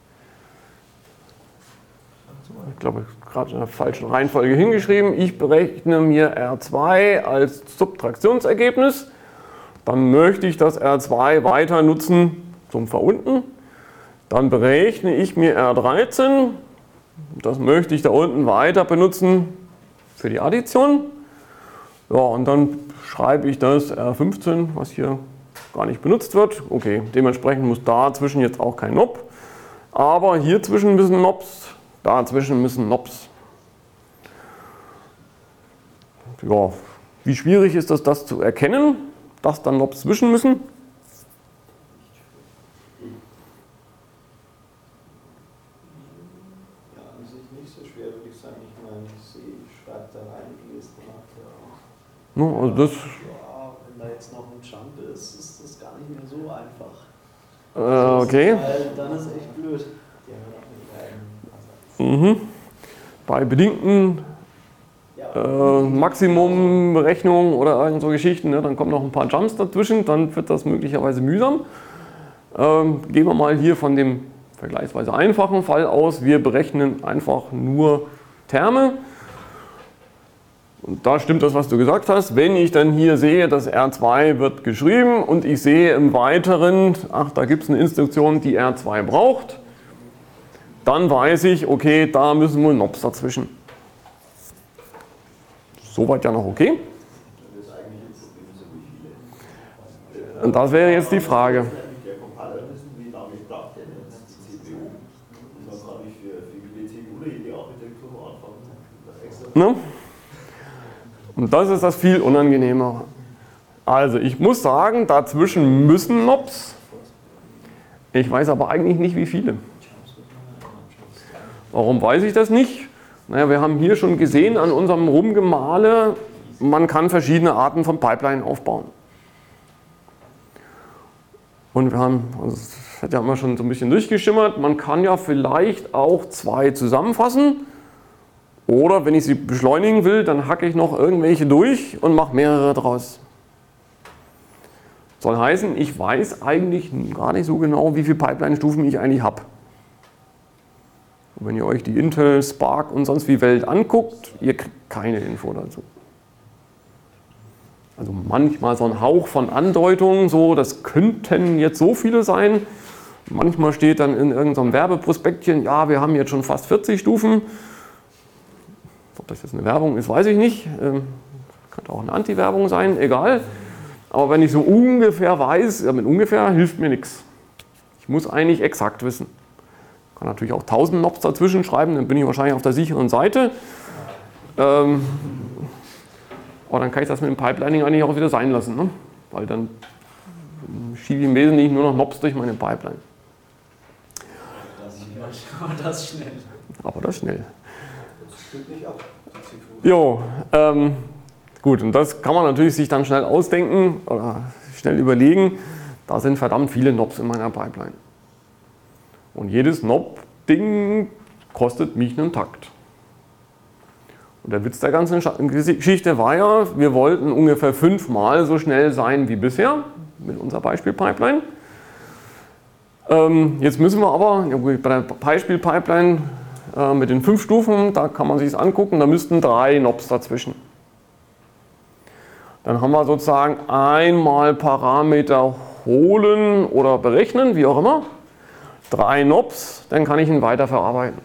A: Ich glaube, gerade in der falschen Reihenfolge hingeschrieben. Ich berechne mir R zwei als Subtraktionsergebnis. Dann möchte ich das R zwei weiter nutzen zum Verunten. Dann berechne ich mir R dreizehn. Das möchte ich da unten weiter benutzen für die Addition. Ja, und dann schreibe ich das R fünfzehn, was hier gar nicht benutzt wird. Okay, dementsprechend muss dazwischen jetzt auch kein N O P. Aber hier zwischen müssen N O Ps, dazwischen müssen N O Ps. Ja, wie schwierig ist das, das zu erkennen, dass dann N O Ps zwischen müssen?
E: Ja, an sich nicht so schwer, würde ich sagen. Ich meine, ich sehe, ich schreibe da rein, die Liste macht ja aus.
A: No, also das,
E: Ja, wenn da jetzt noch ein Jump ist, ist das gar nicht mehr so einfach.
A: äh, okay.
E: Weil dann ist echt blöd. Die haben ja noch nicht einen Ansatz.
A: Mhm. Bei bedingten
E: Ja,
A: äh, Maximumberechnungen oder irgend so Geschichten, ne, dann kommen noch ein paar Jumps dazwischen, dann wird das möglicherweise mühsam. Ähm, gehen wir mal hier von dem vergleichsweise einfachen Fall aus. Wir berechnen einfach nur Terme. Und da stimmt das, was du gesagt hast. Wenn ich dann hier sehe, dass R zwei wird geschrieben und ich sehe im Weiteren, ach, da gibt es eine Instruktion, die R zwei braucht, dann weiß ich, okay, da müssen wohl N O Ps dazwischen. Soweit ja noch okay. Und das wäre jetzt die Frage.
G: Der Compiler wissen, wie lange braucht der denn jetzt die C P U? Und dann kann ich für, für jede C P U oder jede Architektur mal anfangen. Das extra.
A: Ne? Und das ist das viel unangenehmere. Also ich muss sagen, dazwischen müssen N O Ps. Ich weiß aber eigentlich nicht, wie viele. Warum weiß ich das nicht? Naja, wir haben hier schon gesehen an unserem Rumgemale, man kann verschiedene Arten von Pipeline aufbauen. Und wir haben, also das hat ja immer schon so ein bisschen durchgeschimmert, man kann ja vielleicht auch zwei zusammenfassen. Oder wenn ich sie beschleunigen will, dann hacke ich noch irgendwelche durch und mache mehrere draus. Soll heißen, ich weiß eigentlich gar nicht so genau, wie viele Pipeline-Stufen ich eigentlich habe. Und wenn ihr euch die Intel, Spark und sonst wie Welt anguckt, ihr kriegt keine Info dazu. Also manchmal so ein Hauch von Andeutung, so das könnten jetzt so viele sein. Manchmal steht dann in irgendeinem Werbeprospektchen, ja, wir haben jetzt schon fast vierzig Stufen. Ob das jetzt eine Werbung ist, weiß ich nicht. Ähm, könnte auch eine Anti-Werbung sein, egal. Aber wenn ich so ungefähr weiß, ja, mit ungefähr hilft mir nichts. Ich muss eigentlich exakt wissen. Ich kann natürlich auch tausend N O Ps dazwischen schreiben, dann bin ich wahrscheinlich auf der sicheren Seite. Ähm, aber dann kann ich das mit dem Pipelining eigentlich auch wieder sein lassen, ne? Weil dann schiebe ich im Wesentlichen nur noch N O Ps durch meine Pipeline.
D: Das ist aber das schnell.
A: Aber das schnell.
G: Das stimmt nicht ab.
A: Jo, ähm, gut, und das kann man natürlich sich dann schnell ausdenken oder schnell überlegen. Da sind verdammt viele N O Ps in meiner Pipeline. Und jedes N O P-Ding kostet mich einen Takt. Und der Witz der ganzen Geschichte war ja, wir wollten ungefähr fünfmal so schnell sein wie bisher mit unserer Beispiel-Pipeline. Ähm, jetzt müssen wir aber, ja, bei der Beispiel-Pipeline äh, mit den fünf Stufen, da kann man sich das angucken, da müssten drei N O Ps dazwischen. Dann haben wir sozusagen einmal Parameter holen oder berechnen, wie auch immer. Drei N O Ps, dann kann ich ihn weiterverarbeiten.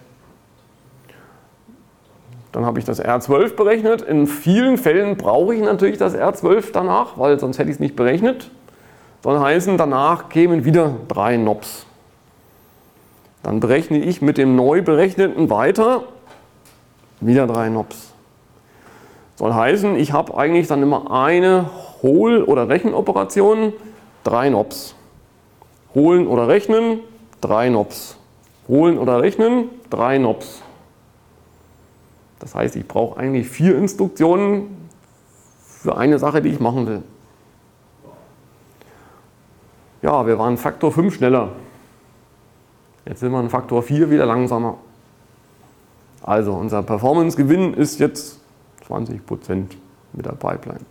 A: Dann habe ich das R zwölf berechnet. In vielen Fällen brauche ich natürlich das R zwölf danach, weil sonst hätte ich es nicht berechnet. Soll heißen, danach kämen wieder drei N O Ps. Dann berechne ich mit dem neu berechneten weiter, wieder drei N O Ps. Soll heißen, ich habe eigentlich dann immer eine Hol- oder Rechenoperation, drei N O Ps. Holen oder rechnen, drei N O Ps. Holen oder rechnen, drei N O Ps. Das heißt, ich brauche eigentlich vier Instruktionen für eine Sache, die ich machen will. Ja, wir waren Faktor fünf schneller. Jetzt sind wir einen Faktor vier wieder langsamer. Also unser Performance-Gewinn ist jetzt zwanzig Prozent mit der Pipeline.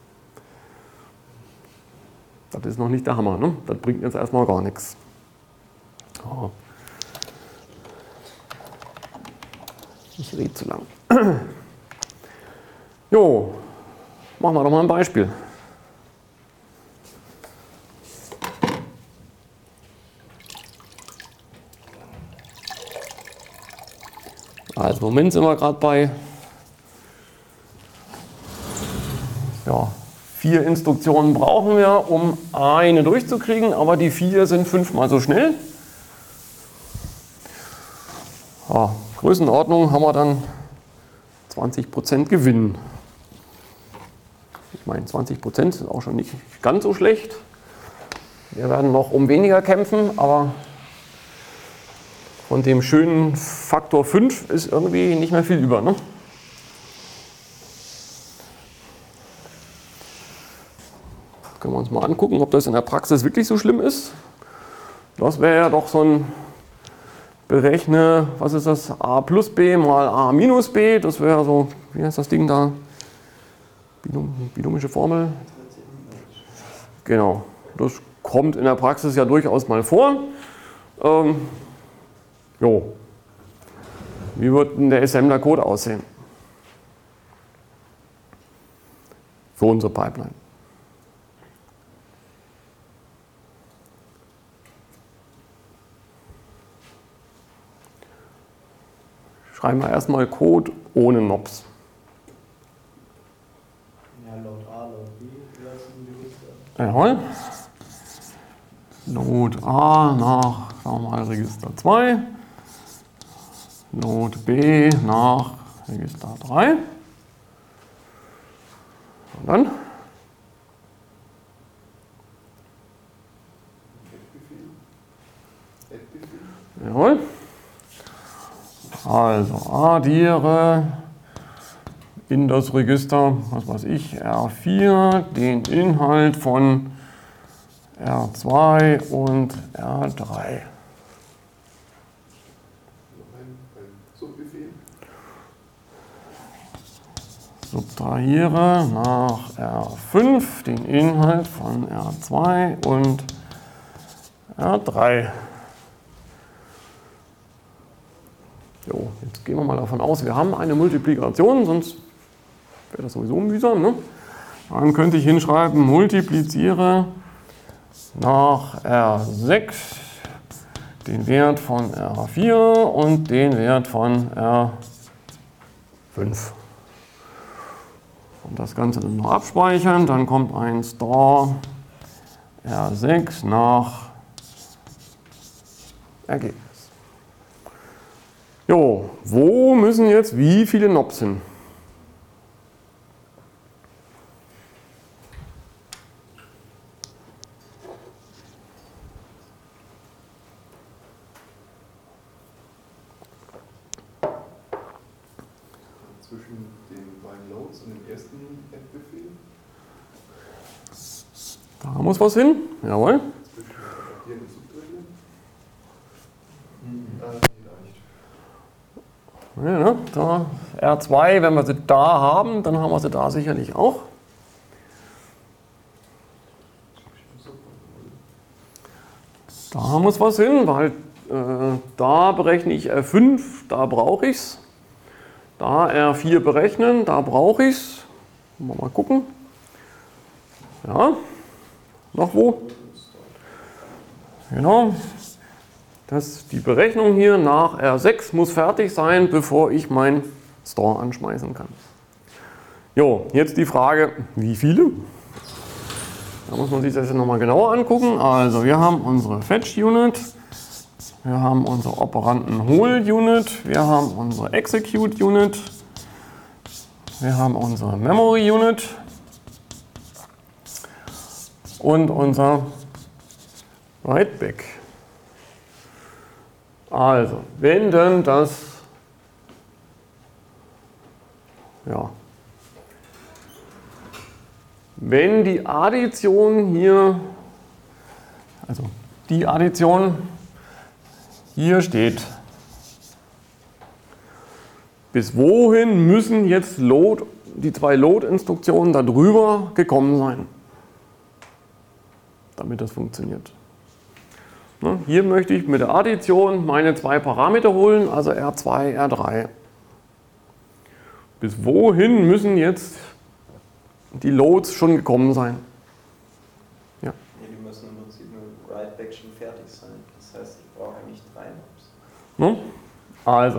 A: Das ist noch nicht der Hammer, ne? Das bringt jetzt erstmal gar nichts. Oh. Ich rede zu lang. Jo, machen wir doch mal ein Beispiel. Also im Moment sind wir gerade bei ja, vier Instruktionen brauchen wir, um eine durchzukriegen, aber die vier sind fünfmal so schnell. Ja, Größenordnung haben wir dann zwanzig Prozent Gewinn. Ich meine, zwanzig Prozent ist auch schon nicht ganz so schlecht. Wir werden noch um weniger kämpfen, aber von dem schönen Faktor fünf ist irgendwie nicht mehr viel über, ne? Können wir uns mal angucken, ob das in der Praxis wirklich so schlimm ist. Das wäre ja doch so ein Berechne, was ist das, a plus b mal a minus b, das wäre so, wie heißt das Ding da, Binom, binomische Formel. Genau, das kommt in der Praxis ja durchaus mal vor. Ähm, jo. Wie wird denn der Assembler-Code aussehen? Für unsere Pipeline. Schreiben wir erstmal Code ohne Nobs.
E: Ja, laut A, laut B, lassen wir Register.
A: Jawohl. Load A nach, sagen wir mal, Register zwei. Load B nach Register drei. Und dann? Jawohl. Also addiere in das Register, was weiß ich, R vier, den Inhalt von R zwei und R drei. Subtrahiere nach R fünf den Inhalt von R zwei und R drei. Jo, jetzt gehen wir mal davon aus, wir haben eine Multiplikation, sonst wäre das sowieso mühsam, ne? Dann könnte ich hinschreiben, multipliziere nach R sechs den Wert von R vier und den Wert von R fünf. Und das Ganze dann noch abspeichern, dann kommt ein Store R sechs nach Ergebnis. Jo, wo müssen jetzt wie viele Nobs hin?
B: Zwischen den beiden Loads und dem ersten Add-Befehl.
A: Da muss was hin, jawohl.
B: Zwischen Addieren und Subtrahieren.
E: Mhm.
B: Da reicht.
A: Ja, ne, da R zwei, wenn wir sie da haben, dann haben wir sie da sicherlich auch. Da muss was hin, weil äh, da berechne ich R fünf, da brauche ich es. Da R vier berechnen, da brauche ich es. Mal gucken. Ja, noch wo? Genau. Das, die Berechnung hier nach R sechs muss fertig sein, bevor ich meinen Store anschmeißen kann. Jo, jetzt die Frage, wie viele? Da muss man sich das jetzt nochmal genauer angucken. Also wir haben unsere Fetch-Unit, wir haben unsere Operanten-Hol-Unit, wir haben unsere Execute-Unit, wir haben unsere Memory-Unit und unser Write-Back. Also, wenn denn das, ja, wenn die Addition hier, also die Addition hier steht, bis wohin müssen jetzt Load, die zwei Load-Instruktionen darüber gekommen sein, damit das funktioniert. Ne, hier möchte ich mit der Addition meine zwei Parameter holen, also R zwei, R drei. Bis wohin müssen jetzt die Loads schon gekommen sein? Ja.
E: Nee, die müssen im Prinzip mit Write-Back schon fertig sein. Das heißt, ich brauche eigentlich drei Nobs.
A: Ne? Also,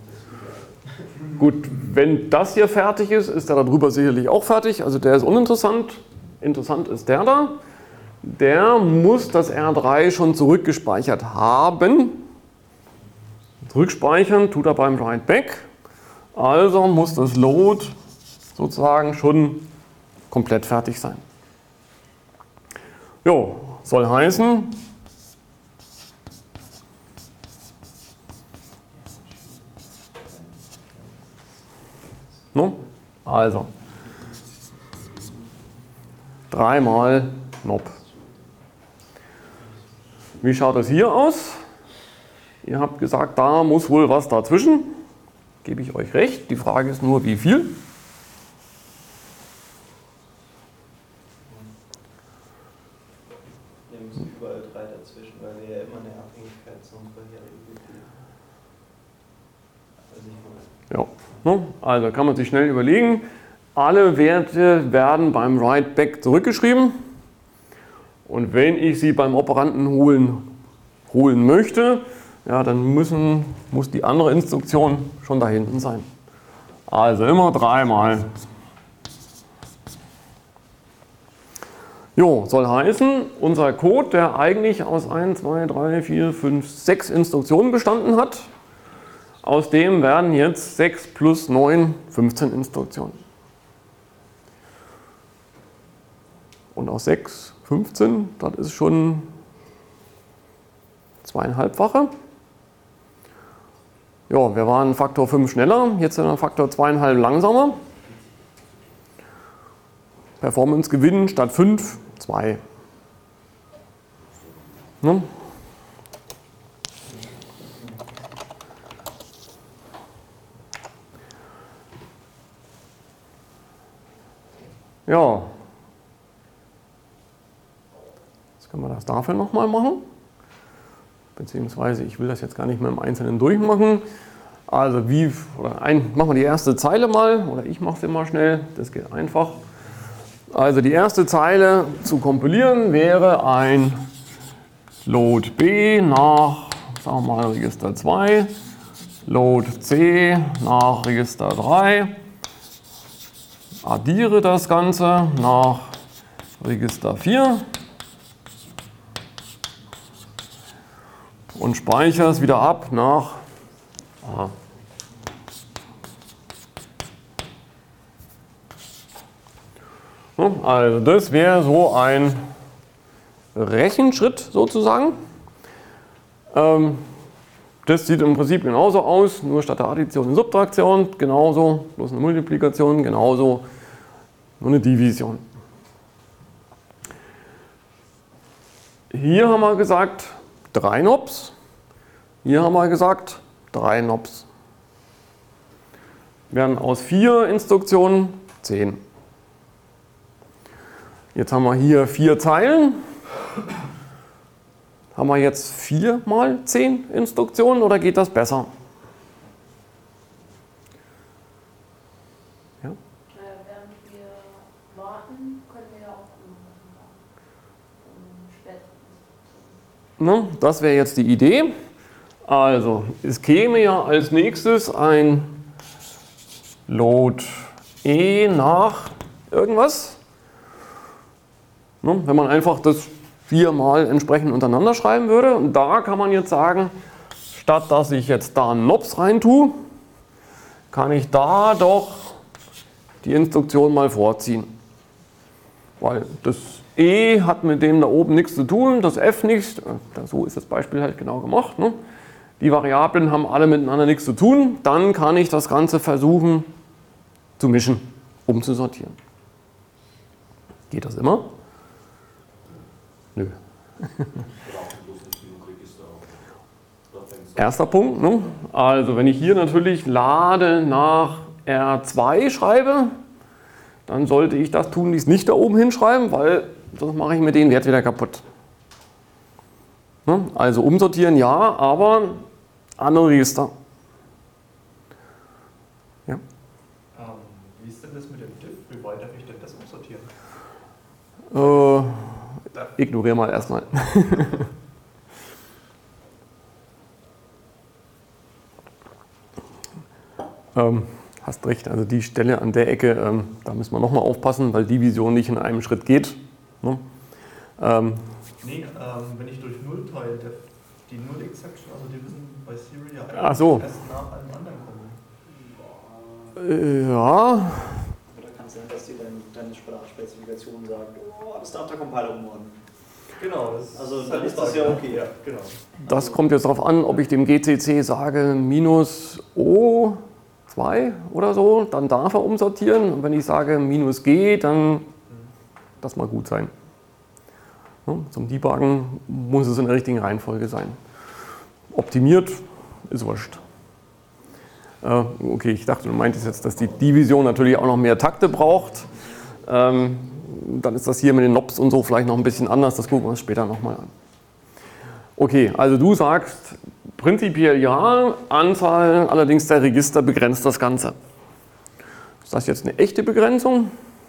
A: gut, wenn das hier fertig ist, ist der darüber sicherlich auch fertig. Also der ist uninteressant. Interessant ist der da. Der muss das R drei schon zurückgespeichert haben. Zurückspeichern tut er beim Write-Back. Also muss das Load sozusagen schon komplett fertig sein. Jo, soll heißen, no? Also dreimal Nob. Wie schaut das hier aus? Ihr habt gesagt, da muss wohl was dazwischen. Gebe ich euch recht. Die Frage ist nur, wie viel?
E: Hier müssen überall drei dazwischen, weil wir ja immer eine Abhängigkeit zum vorherigen bilden. Also, ich
A: Ja. Also kann man sich schnell überlegen. Alle Werte werden beim Write-Back zurückgeschrieben. Und wenn ich sie beim Operanten holen, holen möchte, ja, dann müssen, muss die andere Instruktion schon da hinten sein. Also immer dreimal. Jo, soll heißen, unser Code, der eigentlich aus eins, zwei, drei, vier, fünf, sechs Instruktionen bestanden hat, aus dem werden jetzt sechs plus neun, fünfzehn Instruktionen. Und aus sechs, fünfzehn, das ist schon zweieinhalbfache. Ja, wir waren Faktor fünf schneller, jetzt sind wir Faktor zweieinhalb langsamer. Performance Gewinn statt fünf, zwei. Ne? Ja. Jetzt können wir das dafür nochmal machen. Beziehungsweise ich will das jetzt gar nicht mehr im Einzelnen durchmachen. Also wie, oder ein, machen wir die erste Zeile mal, oder ich mache sie mal schnell, das geht einfach. Also die erste Zeile zu kompilieren wäre ein Load B nach, sagen wir mal, Register zwei, Load C nach Register drei, addiere das Ganze nach Register vier und speichere es wieder ab nach A. Also das wäre so ein Rechenschritt sozusagen. Das sieht im Prinzip genauso aus, nur statt der Addition eine Subtraktion, genauso, bloß eine Multiplikation, genauso nur eine Division. Hier haben wir gesagt drei Nobs, hier haben wir gesagt drei Nobs. Werden aus vier Instruktionen zehn. Jetzt haben wir hier vier Zeilen. Haben wir jetzt vier mal zehn Instruktionen oder geht das besser? Ja?
F: Während wir warten, können wir ja auch irgendwas machen.
A: Ne, das wäre jetzt die Idee. Also, es käme ja als nächstes ein Load E nach irgendwas. Ne, wenn man einfach das viermal entsprechend untereinander schreiben würde. Und da kann man jetzt sagen, statt dass ich jetzt da Nobs rein tue, kann ich da doch die Instruktion mal vorziehen. Weil das E hat mit dem da oben nichts zu tun, das F nicht. So ist das Beispiel halt genau gemacht. Ne? Die Variablen haben alle miteinander nichts zu tun. Dann kann ich das Ganze versuchen zu mischen, umzusortieren. Geht das immer? Nö.
G: Wir brauchen bloß nicht genug Register. Da fängt es
A: Erster Punkt. Ne? Also wenn ich hier natürlich lade nach R zwei schreibe, dann sollte ich das tunlichst nicht da oben hinschreiben, weil sonst mache ich mir den Wert wieder kaputt. Ne? Also umsortieren ja, aber andere Register. Ja.
H: Ähm, wie ist denn das mit dem Diff? Wie weit darf ich denn das umsortieren?
A: Äh, ignoriere mal erstmal. ähm, hast recht, also die Stelle an der Ecke, ähm, da müssen wir nochmal aufpassen, weil Division nicht in einem Schritt geht. Ne? Ähm,
H: Nee, ähm, wenn ich durch null teile, der, die Null-Exception, also die müssen bei Siri ja
A: Ach so.
H: erst nach einem anderen kommen.
A: äh, ja,
D: Oder kann es sein, dass dir dein, deine Sprachspezifikation sagt, oh, das darf der Compiler umordnen.
H: Genau, das
D: Also
H: ist
D: dann
H: halt
D: ist das
H: die
D: ja
H: Frage.
D: okay.
H: Ja, genau.
A: das kommt jetzt darauf an, ob ich dem G C C sage minus O zwei oder so, dann darf er umsortieren. Und wenn ich sage minus G, dann das mal gut sein. Ja, zum Debuggen muss es in der richtigen Reihenfolge sein. Optimiert ist wurscht. Äh, okay, ich dachte, du meintest jetzt, dass die Division natürlich auch noch mehr Takte braucht. Ähm, dann ist das hier mit den Nobs und so vielleicht noch ein bisschen anders. Das gucken wir uns später nochmal an. Okay, also du sagst prinzipiell ja, Anzahl allerdings der Register begrenzt das Ganze. Ist das jetzt eine echte Begrenzung?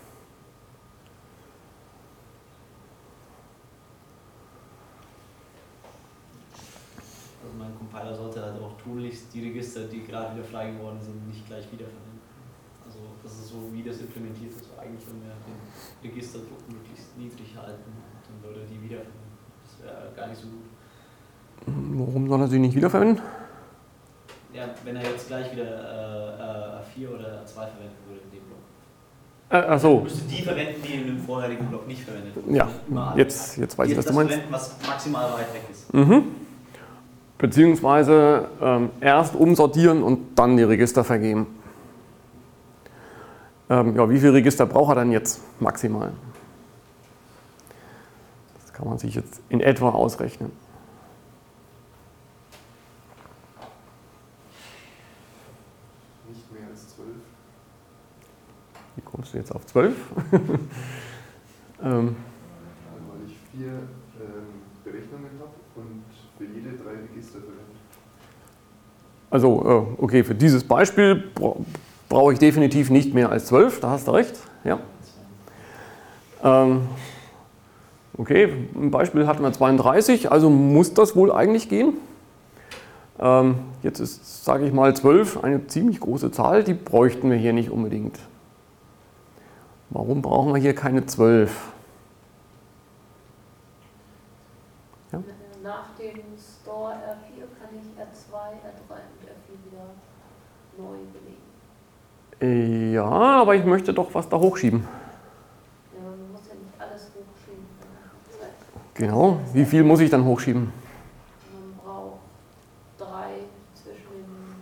D: Also mein Compiler sollte halt auch tunlichst die Register, die gerade wieder frei geworden sind, nicht gleich wiederverwenden. Also das ist so, wie das implementiert ist. Also eigentlich wenn wir den Registerdruck möglichst niedrig halten, dann würde er die wiederverwenden. Das wäre gar nicht so gut.
A: Warum soll er sie nicht wiederverwenden?
D: Ja, wenn er jetzt gleich wieder äh, A vier oder A zwei verwenden würde in dem Block.
A: Äh, ach so.
D: Er müsste die verwenden, die in dem vorherigen Block nicht verwendet wurden.
A: Ja,
D: Immer alle.
A: jetzt, jetzt weiß ich, was
D: das
A: du meinst.
D: verwenden, was maximal weit weg ist.
A: Mhm. Beziehungsweise ähm, erst umsortieren und dann die Register vergeben. Ähm, ja, wie viele Register braucht er dann jetzt maximal? Das kann man sich jetzt in etwa ausrechnen.
B: Nicht mehr als zwölf.
A: Wie kommst du jetzt auf zwölf? ähm,
B: Weil ich vier ähm, Berechnungen habe und für jede drei Register verwende.
A: also, äh, okay, für dieses Beispiel bra brauche ich definitiv nicht mehr als zwölf, da hast du recht. Ja. Ähm, okay, im Beispiel hatten wir zweiunddreißig, also muss das wohl eigentlich gehen. Ähm, jetzt ist, sage ich mal, zwölf eine ziemlich große Zahl, die bräuchten wir hier nicht unbedingt. Warum brauchen wir hier keine zwölf? Ja?
F: Nach dem Store R vier kann ich R zwei, R drei und R vier wieder neu belegen.
A: Ja, aber ich möchte doch was da hochschieben.
F: Ja, man muss ja nicht alles hochschieben.
A: Genau, wie viel muss ich dann hochschieben?
F: Man braucht drei zwischen dem,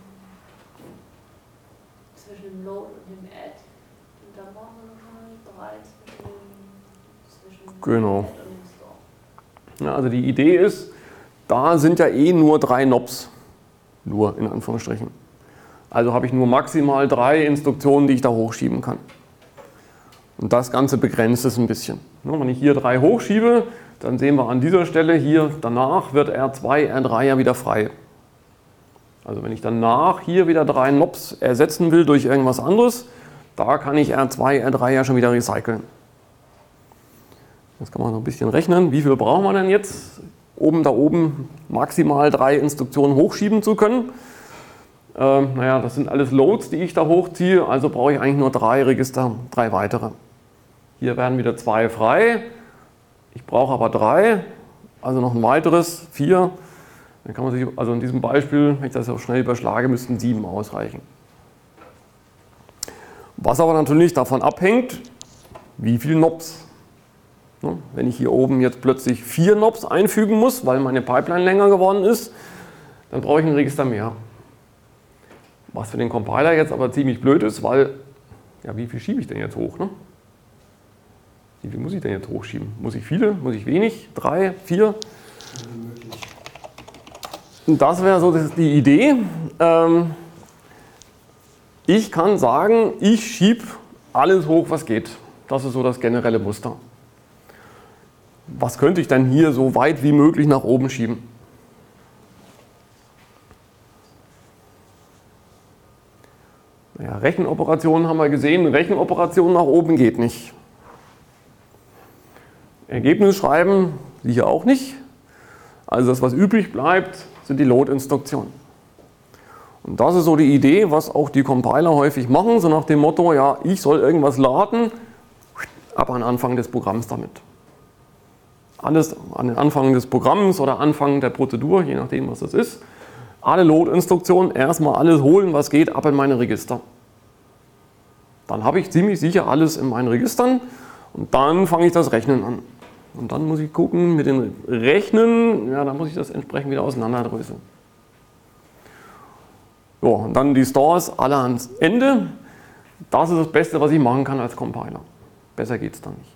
F: zwischen dem Load und dem Add. Und dann brauchen wir nochmal drei zwischen dem, zwischen
A: Genau.
F: dem Add und dem Store.
A: Ja, also die Idee ist, da sind ja eh nur drei Nobs. Nur in Anführungsstrichen. Also habe ich nur maximal drei Instruktionen, die ich da hochschieben kann. Und das Ganze begrenzt es ein bisschen. Wenn ich hier drei hochschiebe, dann sehen wir an dieser Stelle hier, danach wird R zwei, R drei ja wieder frei. Also wenn ich danach hier wieder drei Nobs ersetzen will durch irgendwas anderes, da kann ich R zwei, R drei ja schon wieder recyceln. Jetzt kann man noch ein bisschen rechnen, wie viel brauchen wir denn jetzt, um da oben maximal drei Instruktionen hochschieben zu können. Ähm, naja, das sind alles Loads, die ich da hochziehe, also brauche ich eigentlich nur drei Register, drei weitere. Hier werden wieder zwei frei, ich brauche aber drei, also noch ein weiteres, vier. Dann kann man sich, also in diesem Beispiel, wenn ich das auch schnell überschlage, müssten sieben ausreichen. Was aber natürlich davon abhängt, wie viel Nobs. Wenn ich hier oben jetzt plötzlich vier Nobs einfügen muss, weil meine Pipeline länger geworden ist, dann brauche ich ein Register mehr. Was für den Compiler jetzt aber ziemlich blöd ist, weil, ja, wie viel schiebe ich denn jetzt hoch? Ne? Wie viel muss ich denn jetzt hochschieben? Muss ich viele? Muss ich wenig? Drei? Vier? das wäre so das die Idee. Ähm, ich kann sagen, ich schiebe alles hoch, was geht. Das ist so das generelle Muster. Was könnte ich denn hier so weit wie möglich nach oben schieben? Ja, Rechenoperationen haben wir gesehen. Rechenoperationen nach oben geht nicht. Ergebnis schreiben, hier auch nicht. Also das, was übrig bleibt, sind die Load-Instruktionen. Und das ist so die Idee, was auch die Compiler häufig machen, so nach dem Motto, ja, ich soll irgendwas laden, ab an Anfang des Programms damit. Alles an den Anfang des Programms oder Anfang der Prozedur, je nachdem, was das ist. Alle Load-Instruktionen, erstmal alles holen, was geht, ab in meine Register. Dann habe ich ziemlich sicher alles in meinen Registern und dann fange ich das Rechnen an. Und dann muss ich gucken, mit dem Rechnen, ja, dann muss ich das entsprechend wieder auseinanderdröseln. So, und dann die Stores alle ans Ende. Das ist das Beste, was ich machen kann als Compiler. Besser geht es dann nicht.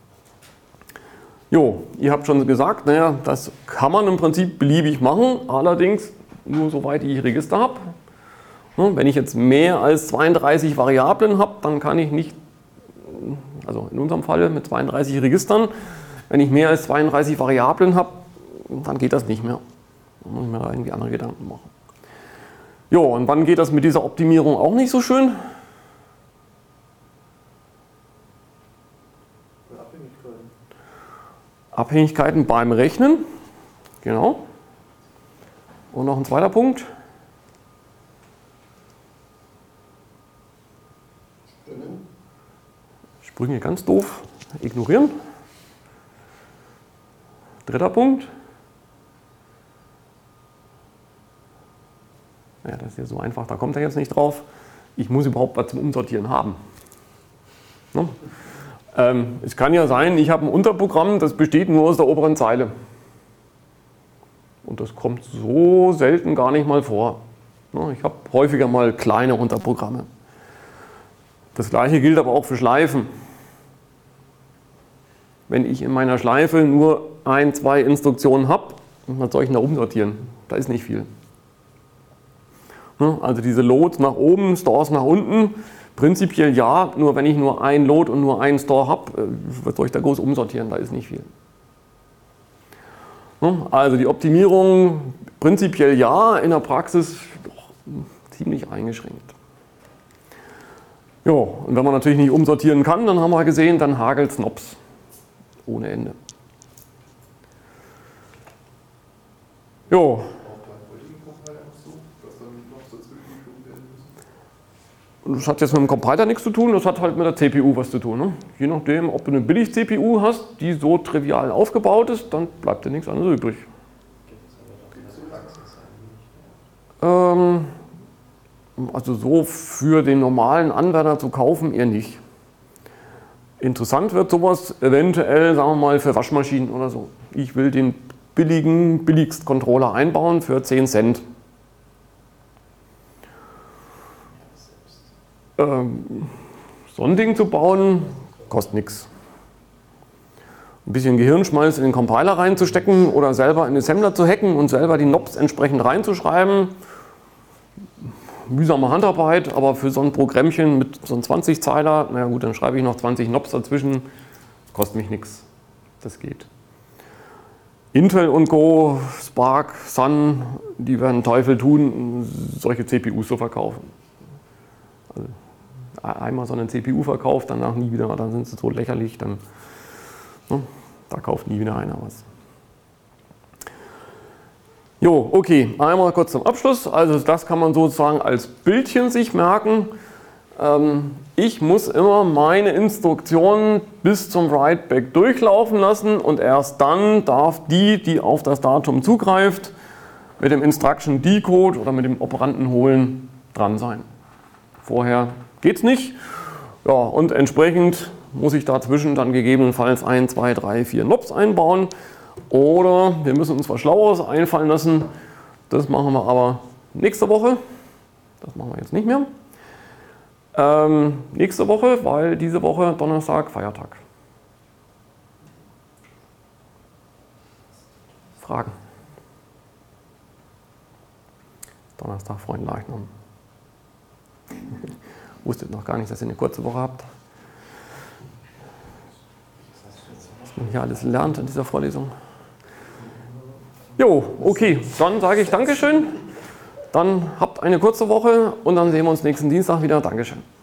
A: Jo, ihr habt schon gesagt, naja, das kann man im Prinzip beliebig machen, allerdings nur soweit ich Register habe. Wenn ich jetzt mehr als zweiunddreißig Variablen habe, dann kann ich nicht, also in unserem Fall mit zweiunddreißig Registern, wenn ich mehr als zweiunddreißig Variablen habe, dann geht das nicht mehr. Dann muss ich mir da irgendwie andere Gedanken machen. Jo, und wann geht das mit dieser Optimierung auch nicht so schön?
E: Abhängigkeiten.
A: Abhängigkeiten beim Rechnen, genau. Und noch ein zweiter Punkt. Sprünge ganz doof, ignorieren. Dritter Punkt. Ja, das ist ja so einfach, da kommt er jetzt nicht drauf. Ich muss überhaupt was zum Umsortieren haben. Ne? Ähm, es kann ja sein, ich habe ein Unterprogramm, das besteht nur aus der oberen Zeile. Und das kommt so selten gar nicht mal vor. Ne? Ich habe häufiger mal kleine Unterprogramme. Das gleiche gilt aber auch für Schleifen. Wenn ich in meiner Schleife nur ein, zwei Instruktionen habe, was soll ich da umsortieren? Da ist nicht viel. Also diese Loads nach oben, Stores nach unten, prinzipiell ja, nur wenn ich nur ein Load und nur einen Store habe, was soll ich da groß umsortieren? Da ist nicht viel. Also die Optimierung prinzipiell ja, in der Praxis doch ziemlich eingeschränkt. Jo, und wenn man natürlich nicht umsortieren kann, dann haben wir gesehen, dann hagelt es Nops ohne Ende. Jo. Das hat jetzt mit dem Compiler nichts zu tun, das hat halt mit der C P U was zu tun. Ne? Je nachdem, ob du eine Billig-C P U hast, die so trivial aufgebaut ist, dann bleibt dir nichts anderes übrig. Ähm, also so für den normalen Anwender zu kaufen, eher nicht. Interessant wird sowas eventuell, sagen wir mal, für Waschmaschinen oder so. Ich will den billigen, billigst Controller einbauen für zehn Cent. Ähm, so ein Ding zu bauen, kostet nichts. Ein bisschen Gehirnschmalz in den Compiler reinzustecken oder selber in den Assembler zu hacken und selber die Nops entsprechend reinzuschreiben. Mühsame Handarbeit, aber für so ein Programmchen mit so einem zwanzig-Zeiler, naja gut, dann schreibe ich noch zwanzig Nops dazwischen, kostet mich nichts. Das geht. Intel und Co., Spark, Sun, die werden Teufel tun, solche C P Us zu verkaufen. Also einmal so eine C P U verkauft, danach nie wieder, dann sind sie so lächerlich, dann ne, da kauft nie wieder einer was. Jo, okay, einmal kurz zum Abschluss. Also das kann man sozusagen als Bildchen sich merken. Ähm, ich muss immer meine Instruktionen bis zum Write-Back durchlaufen lassen und erst dann darf die, die auf das Datum zugreift, mit dem Instruction Decode oder mit dem Operanten holen dran sein. Vorher geht es nicht. Ja, und entsprechend muss ich dazwischen dann gegebenenfalls ein, zwei, drei, vier Nops einbauen. Oder wir müssen uns was Schlaueres einfallen lassen. Das machen wir aber nächste Woche. Das machen wir jetzt nicht mehr. Ähm, nächste Woche, weil diese Woche Donnerstag Feiertag. Fragen? Donnerstag Fronleichnam. Wusstet noch gar nicht, dass ihr eine kurze Woche habt. Was man hier alles lernt in dieser Vorlesung. Jo, okay, dann sage ich Dankeschön. Dann habt eine kurze Woche und dann sehen wir uns nächsten Dienstag wieder. Dankeschön.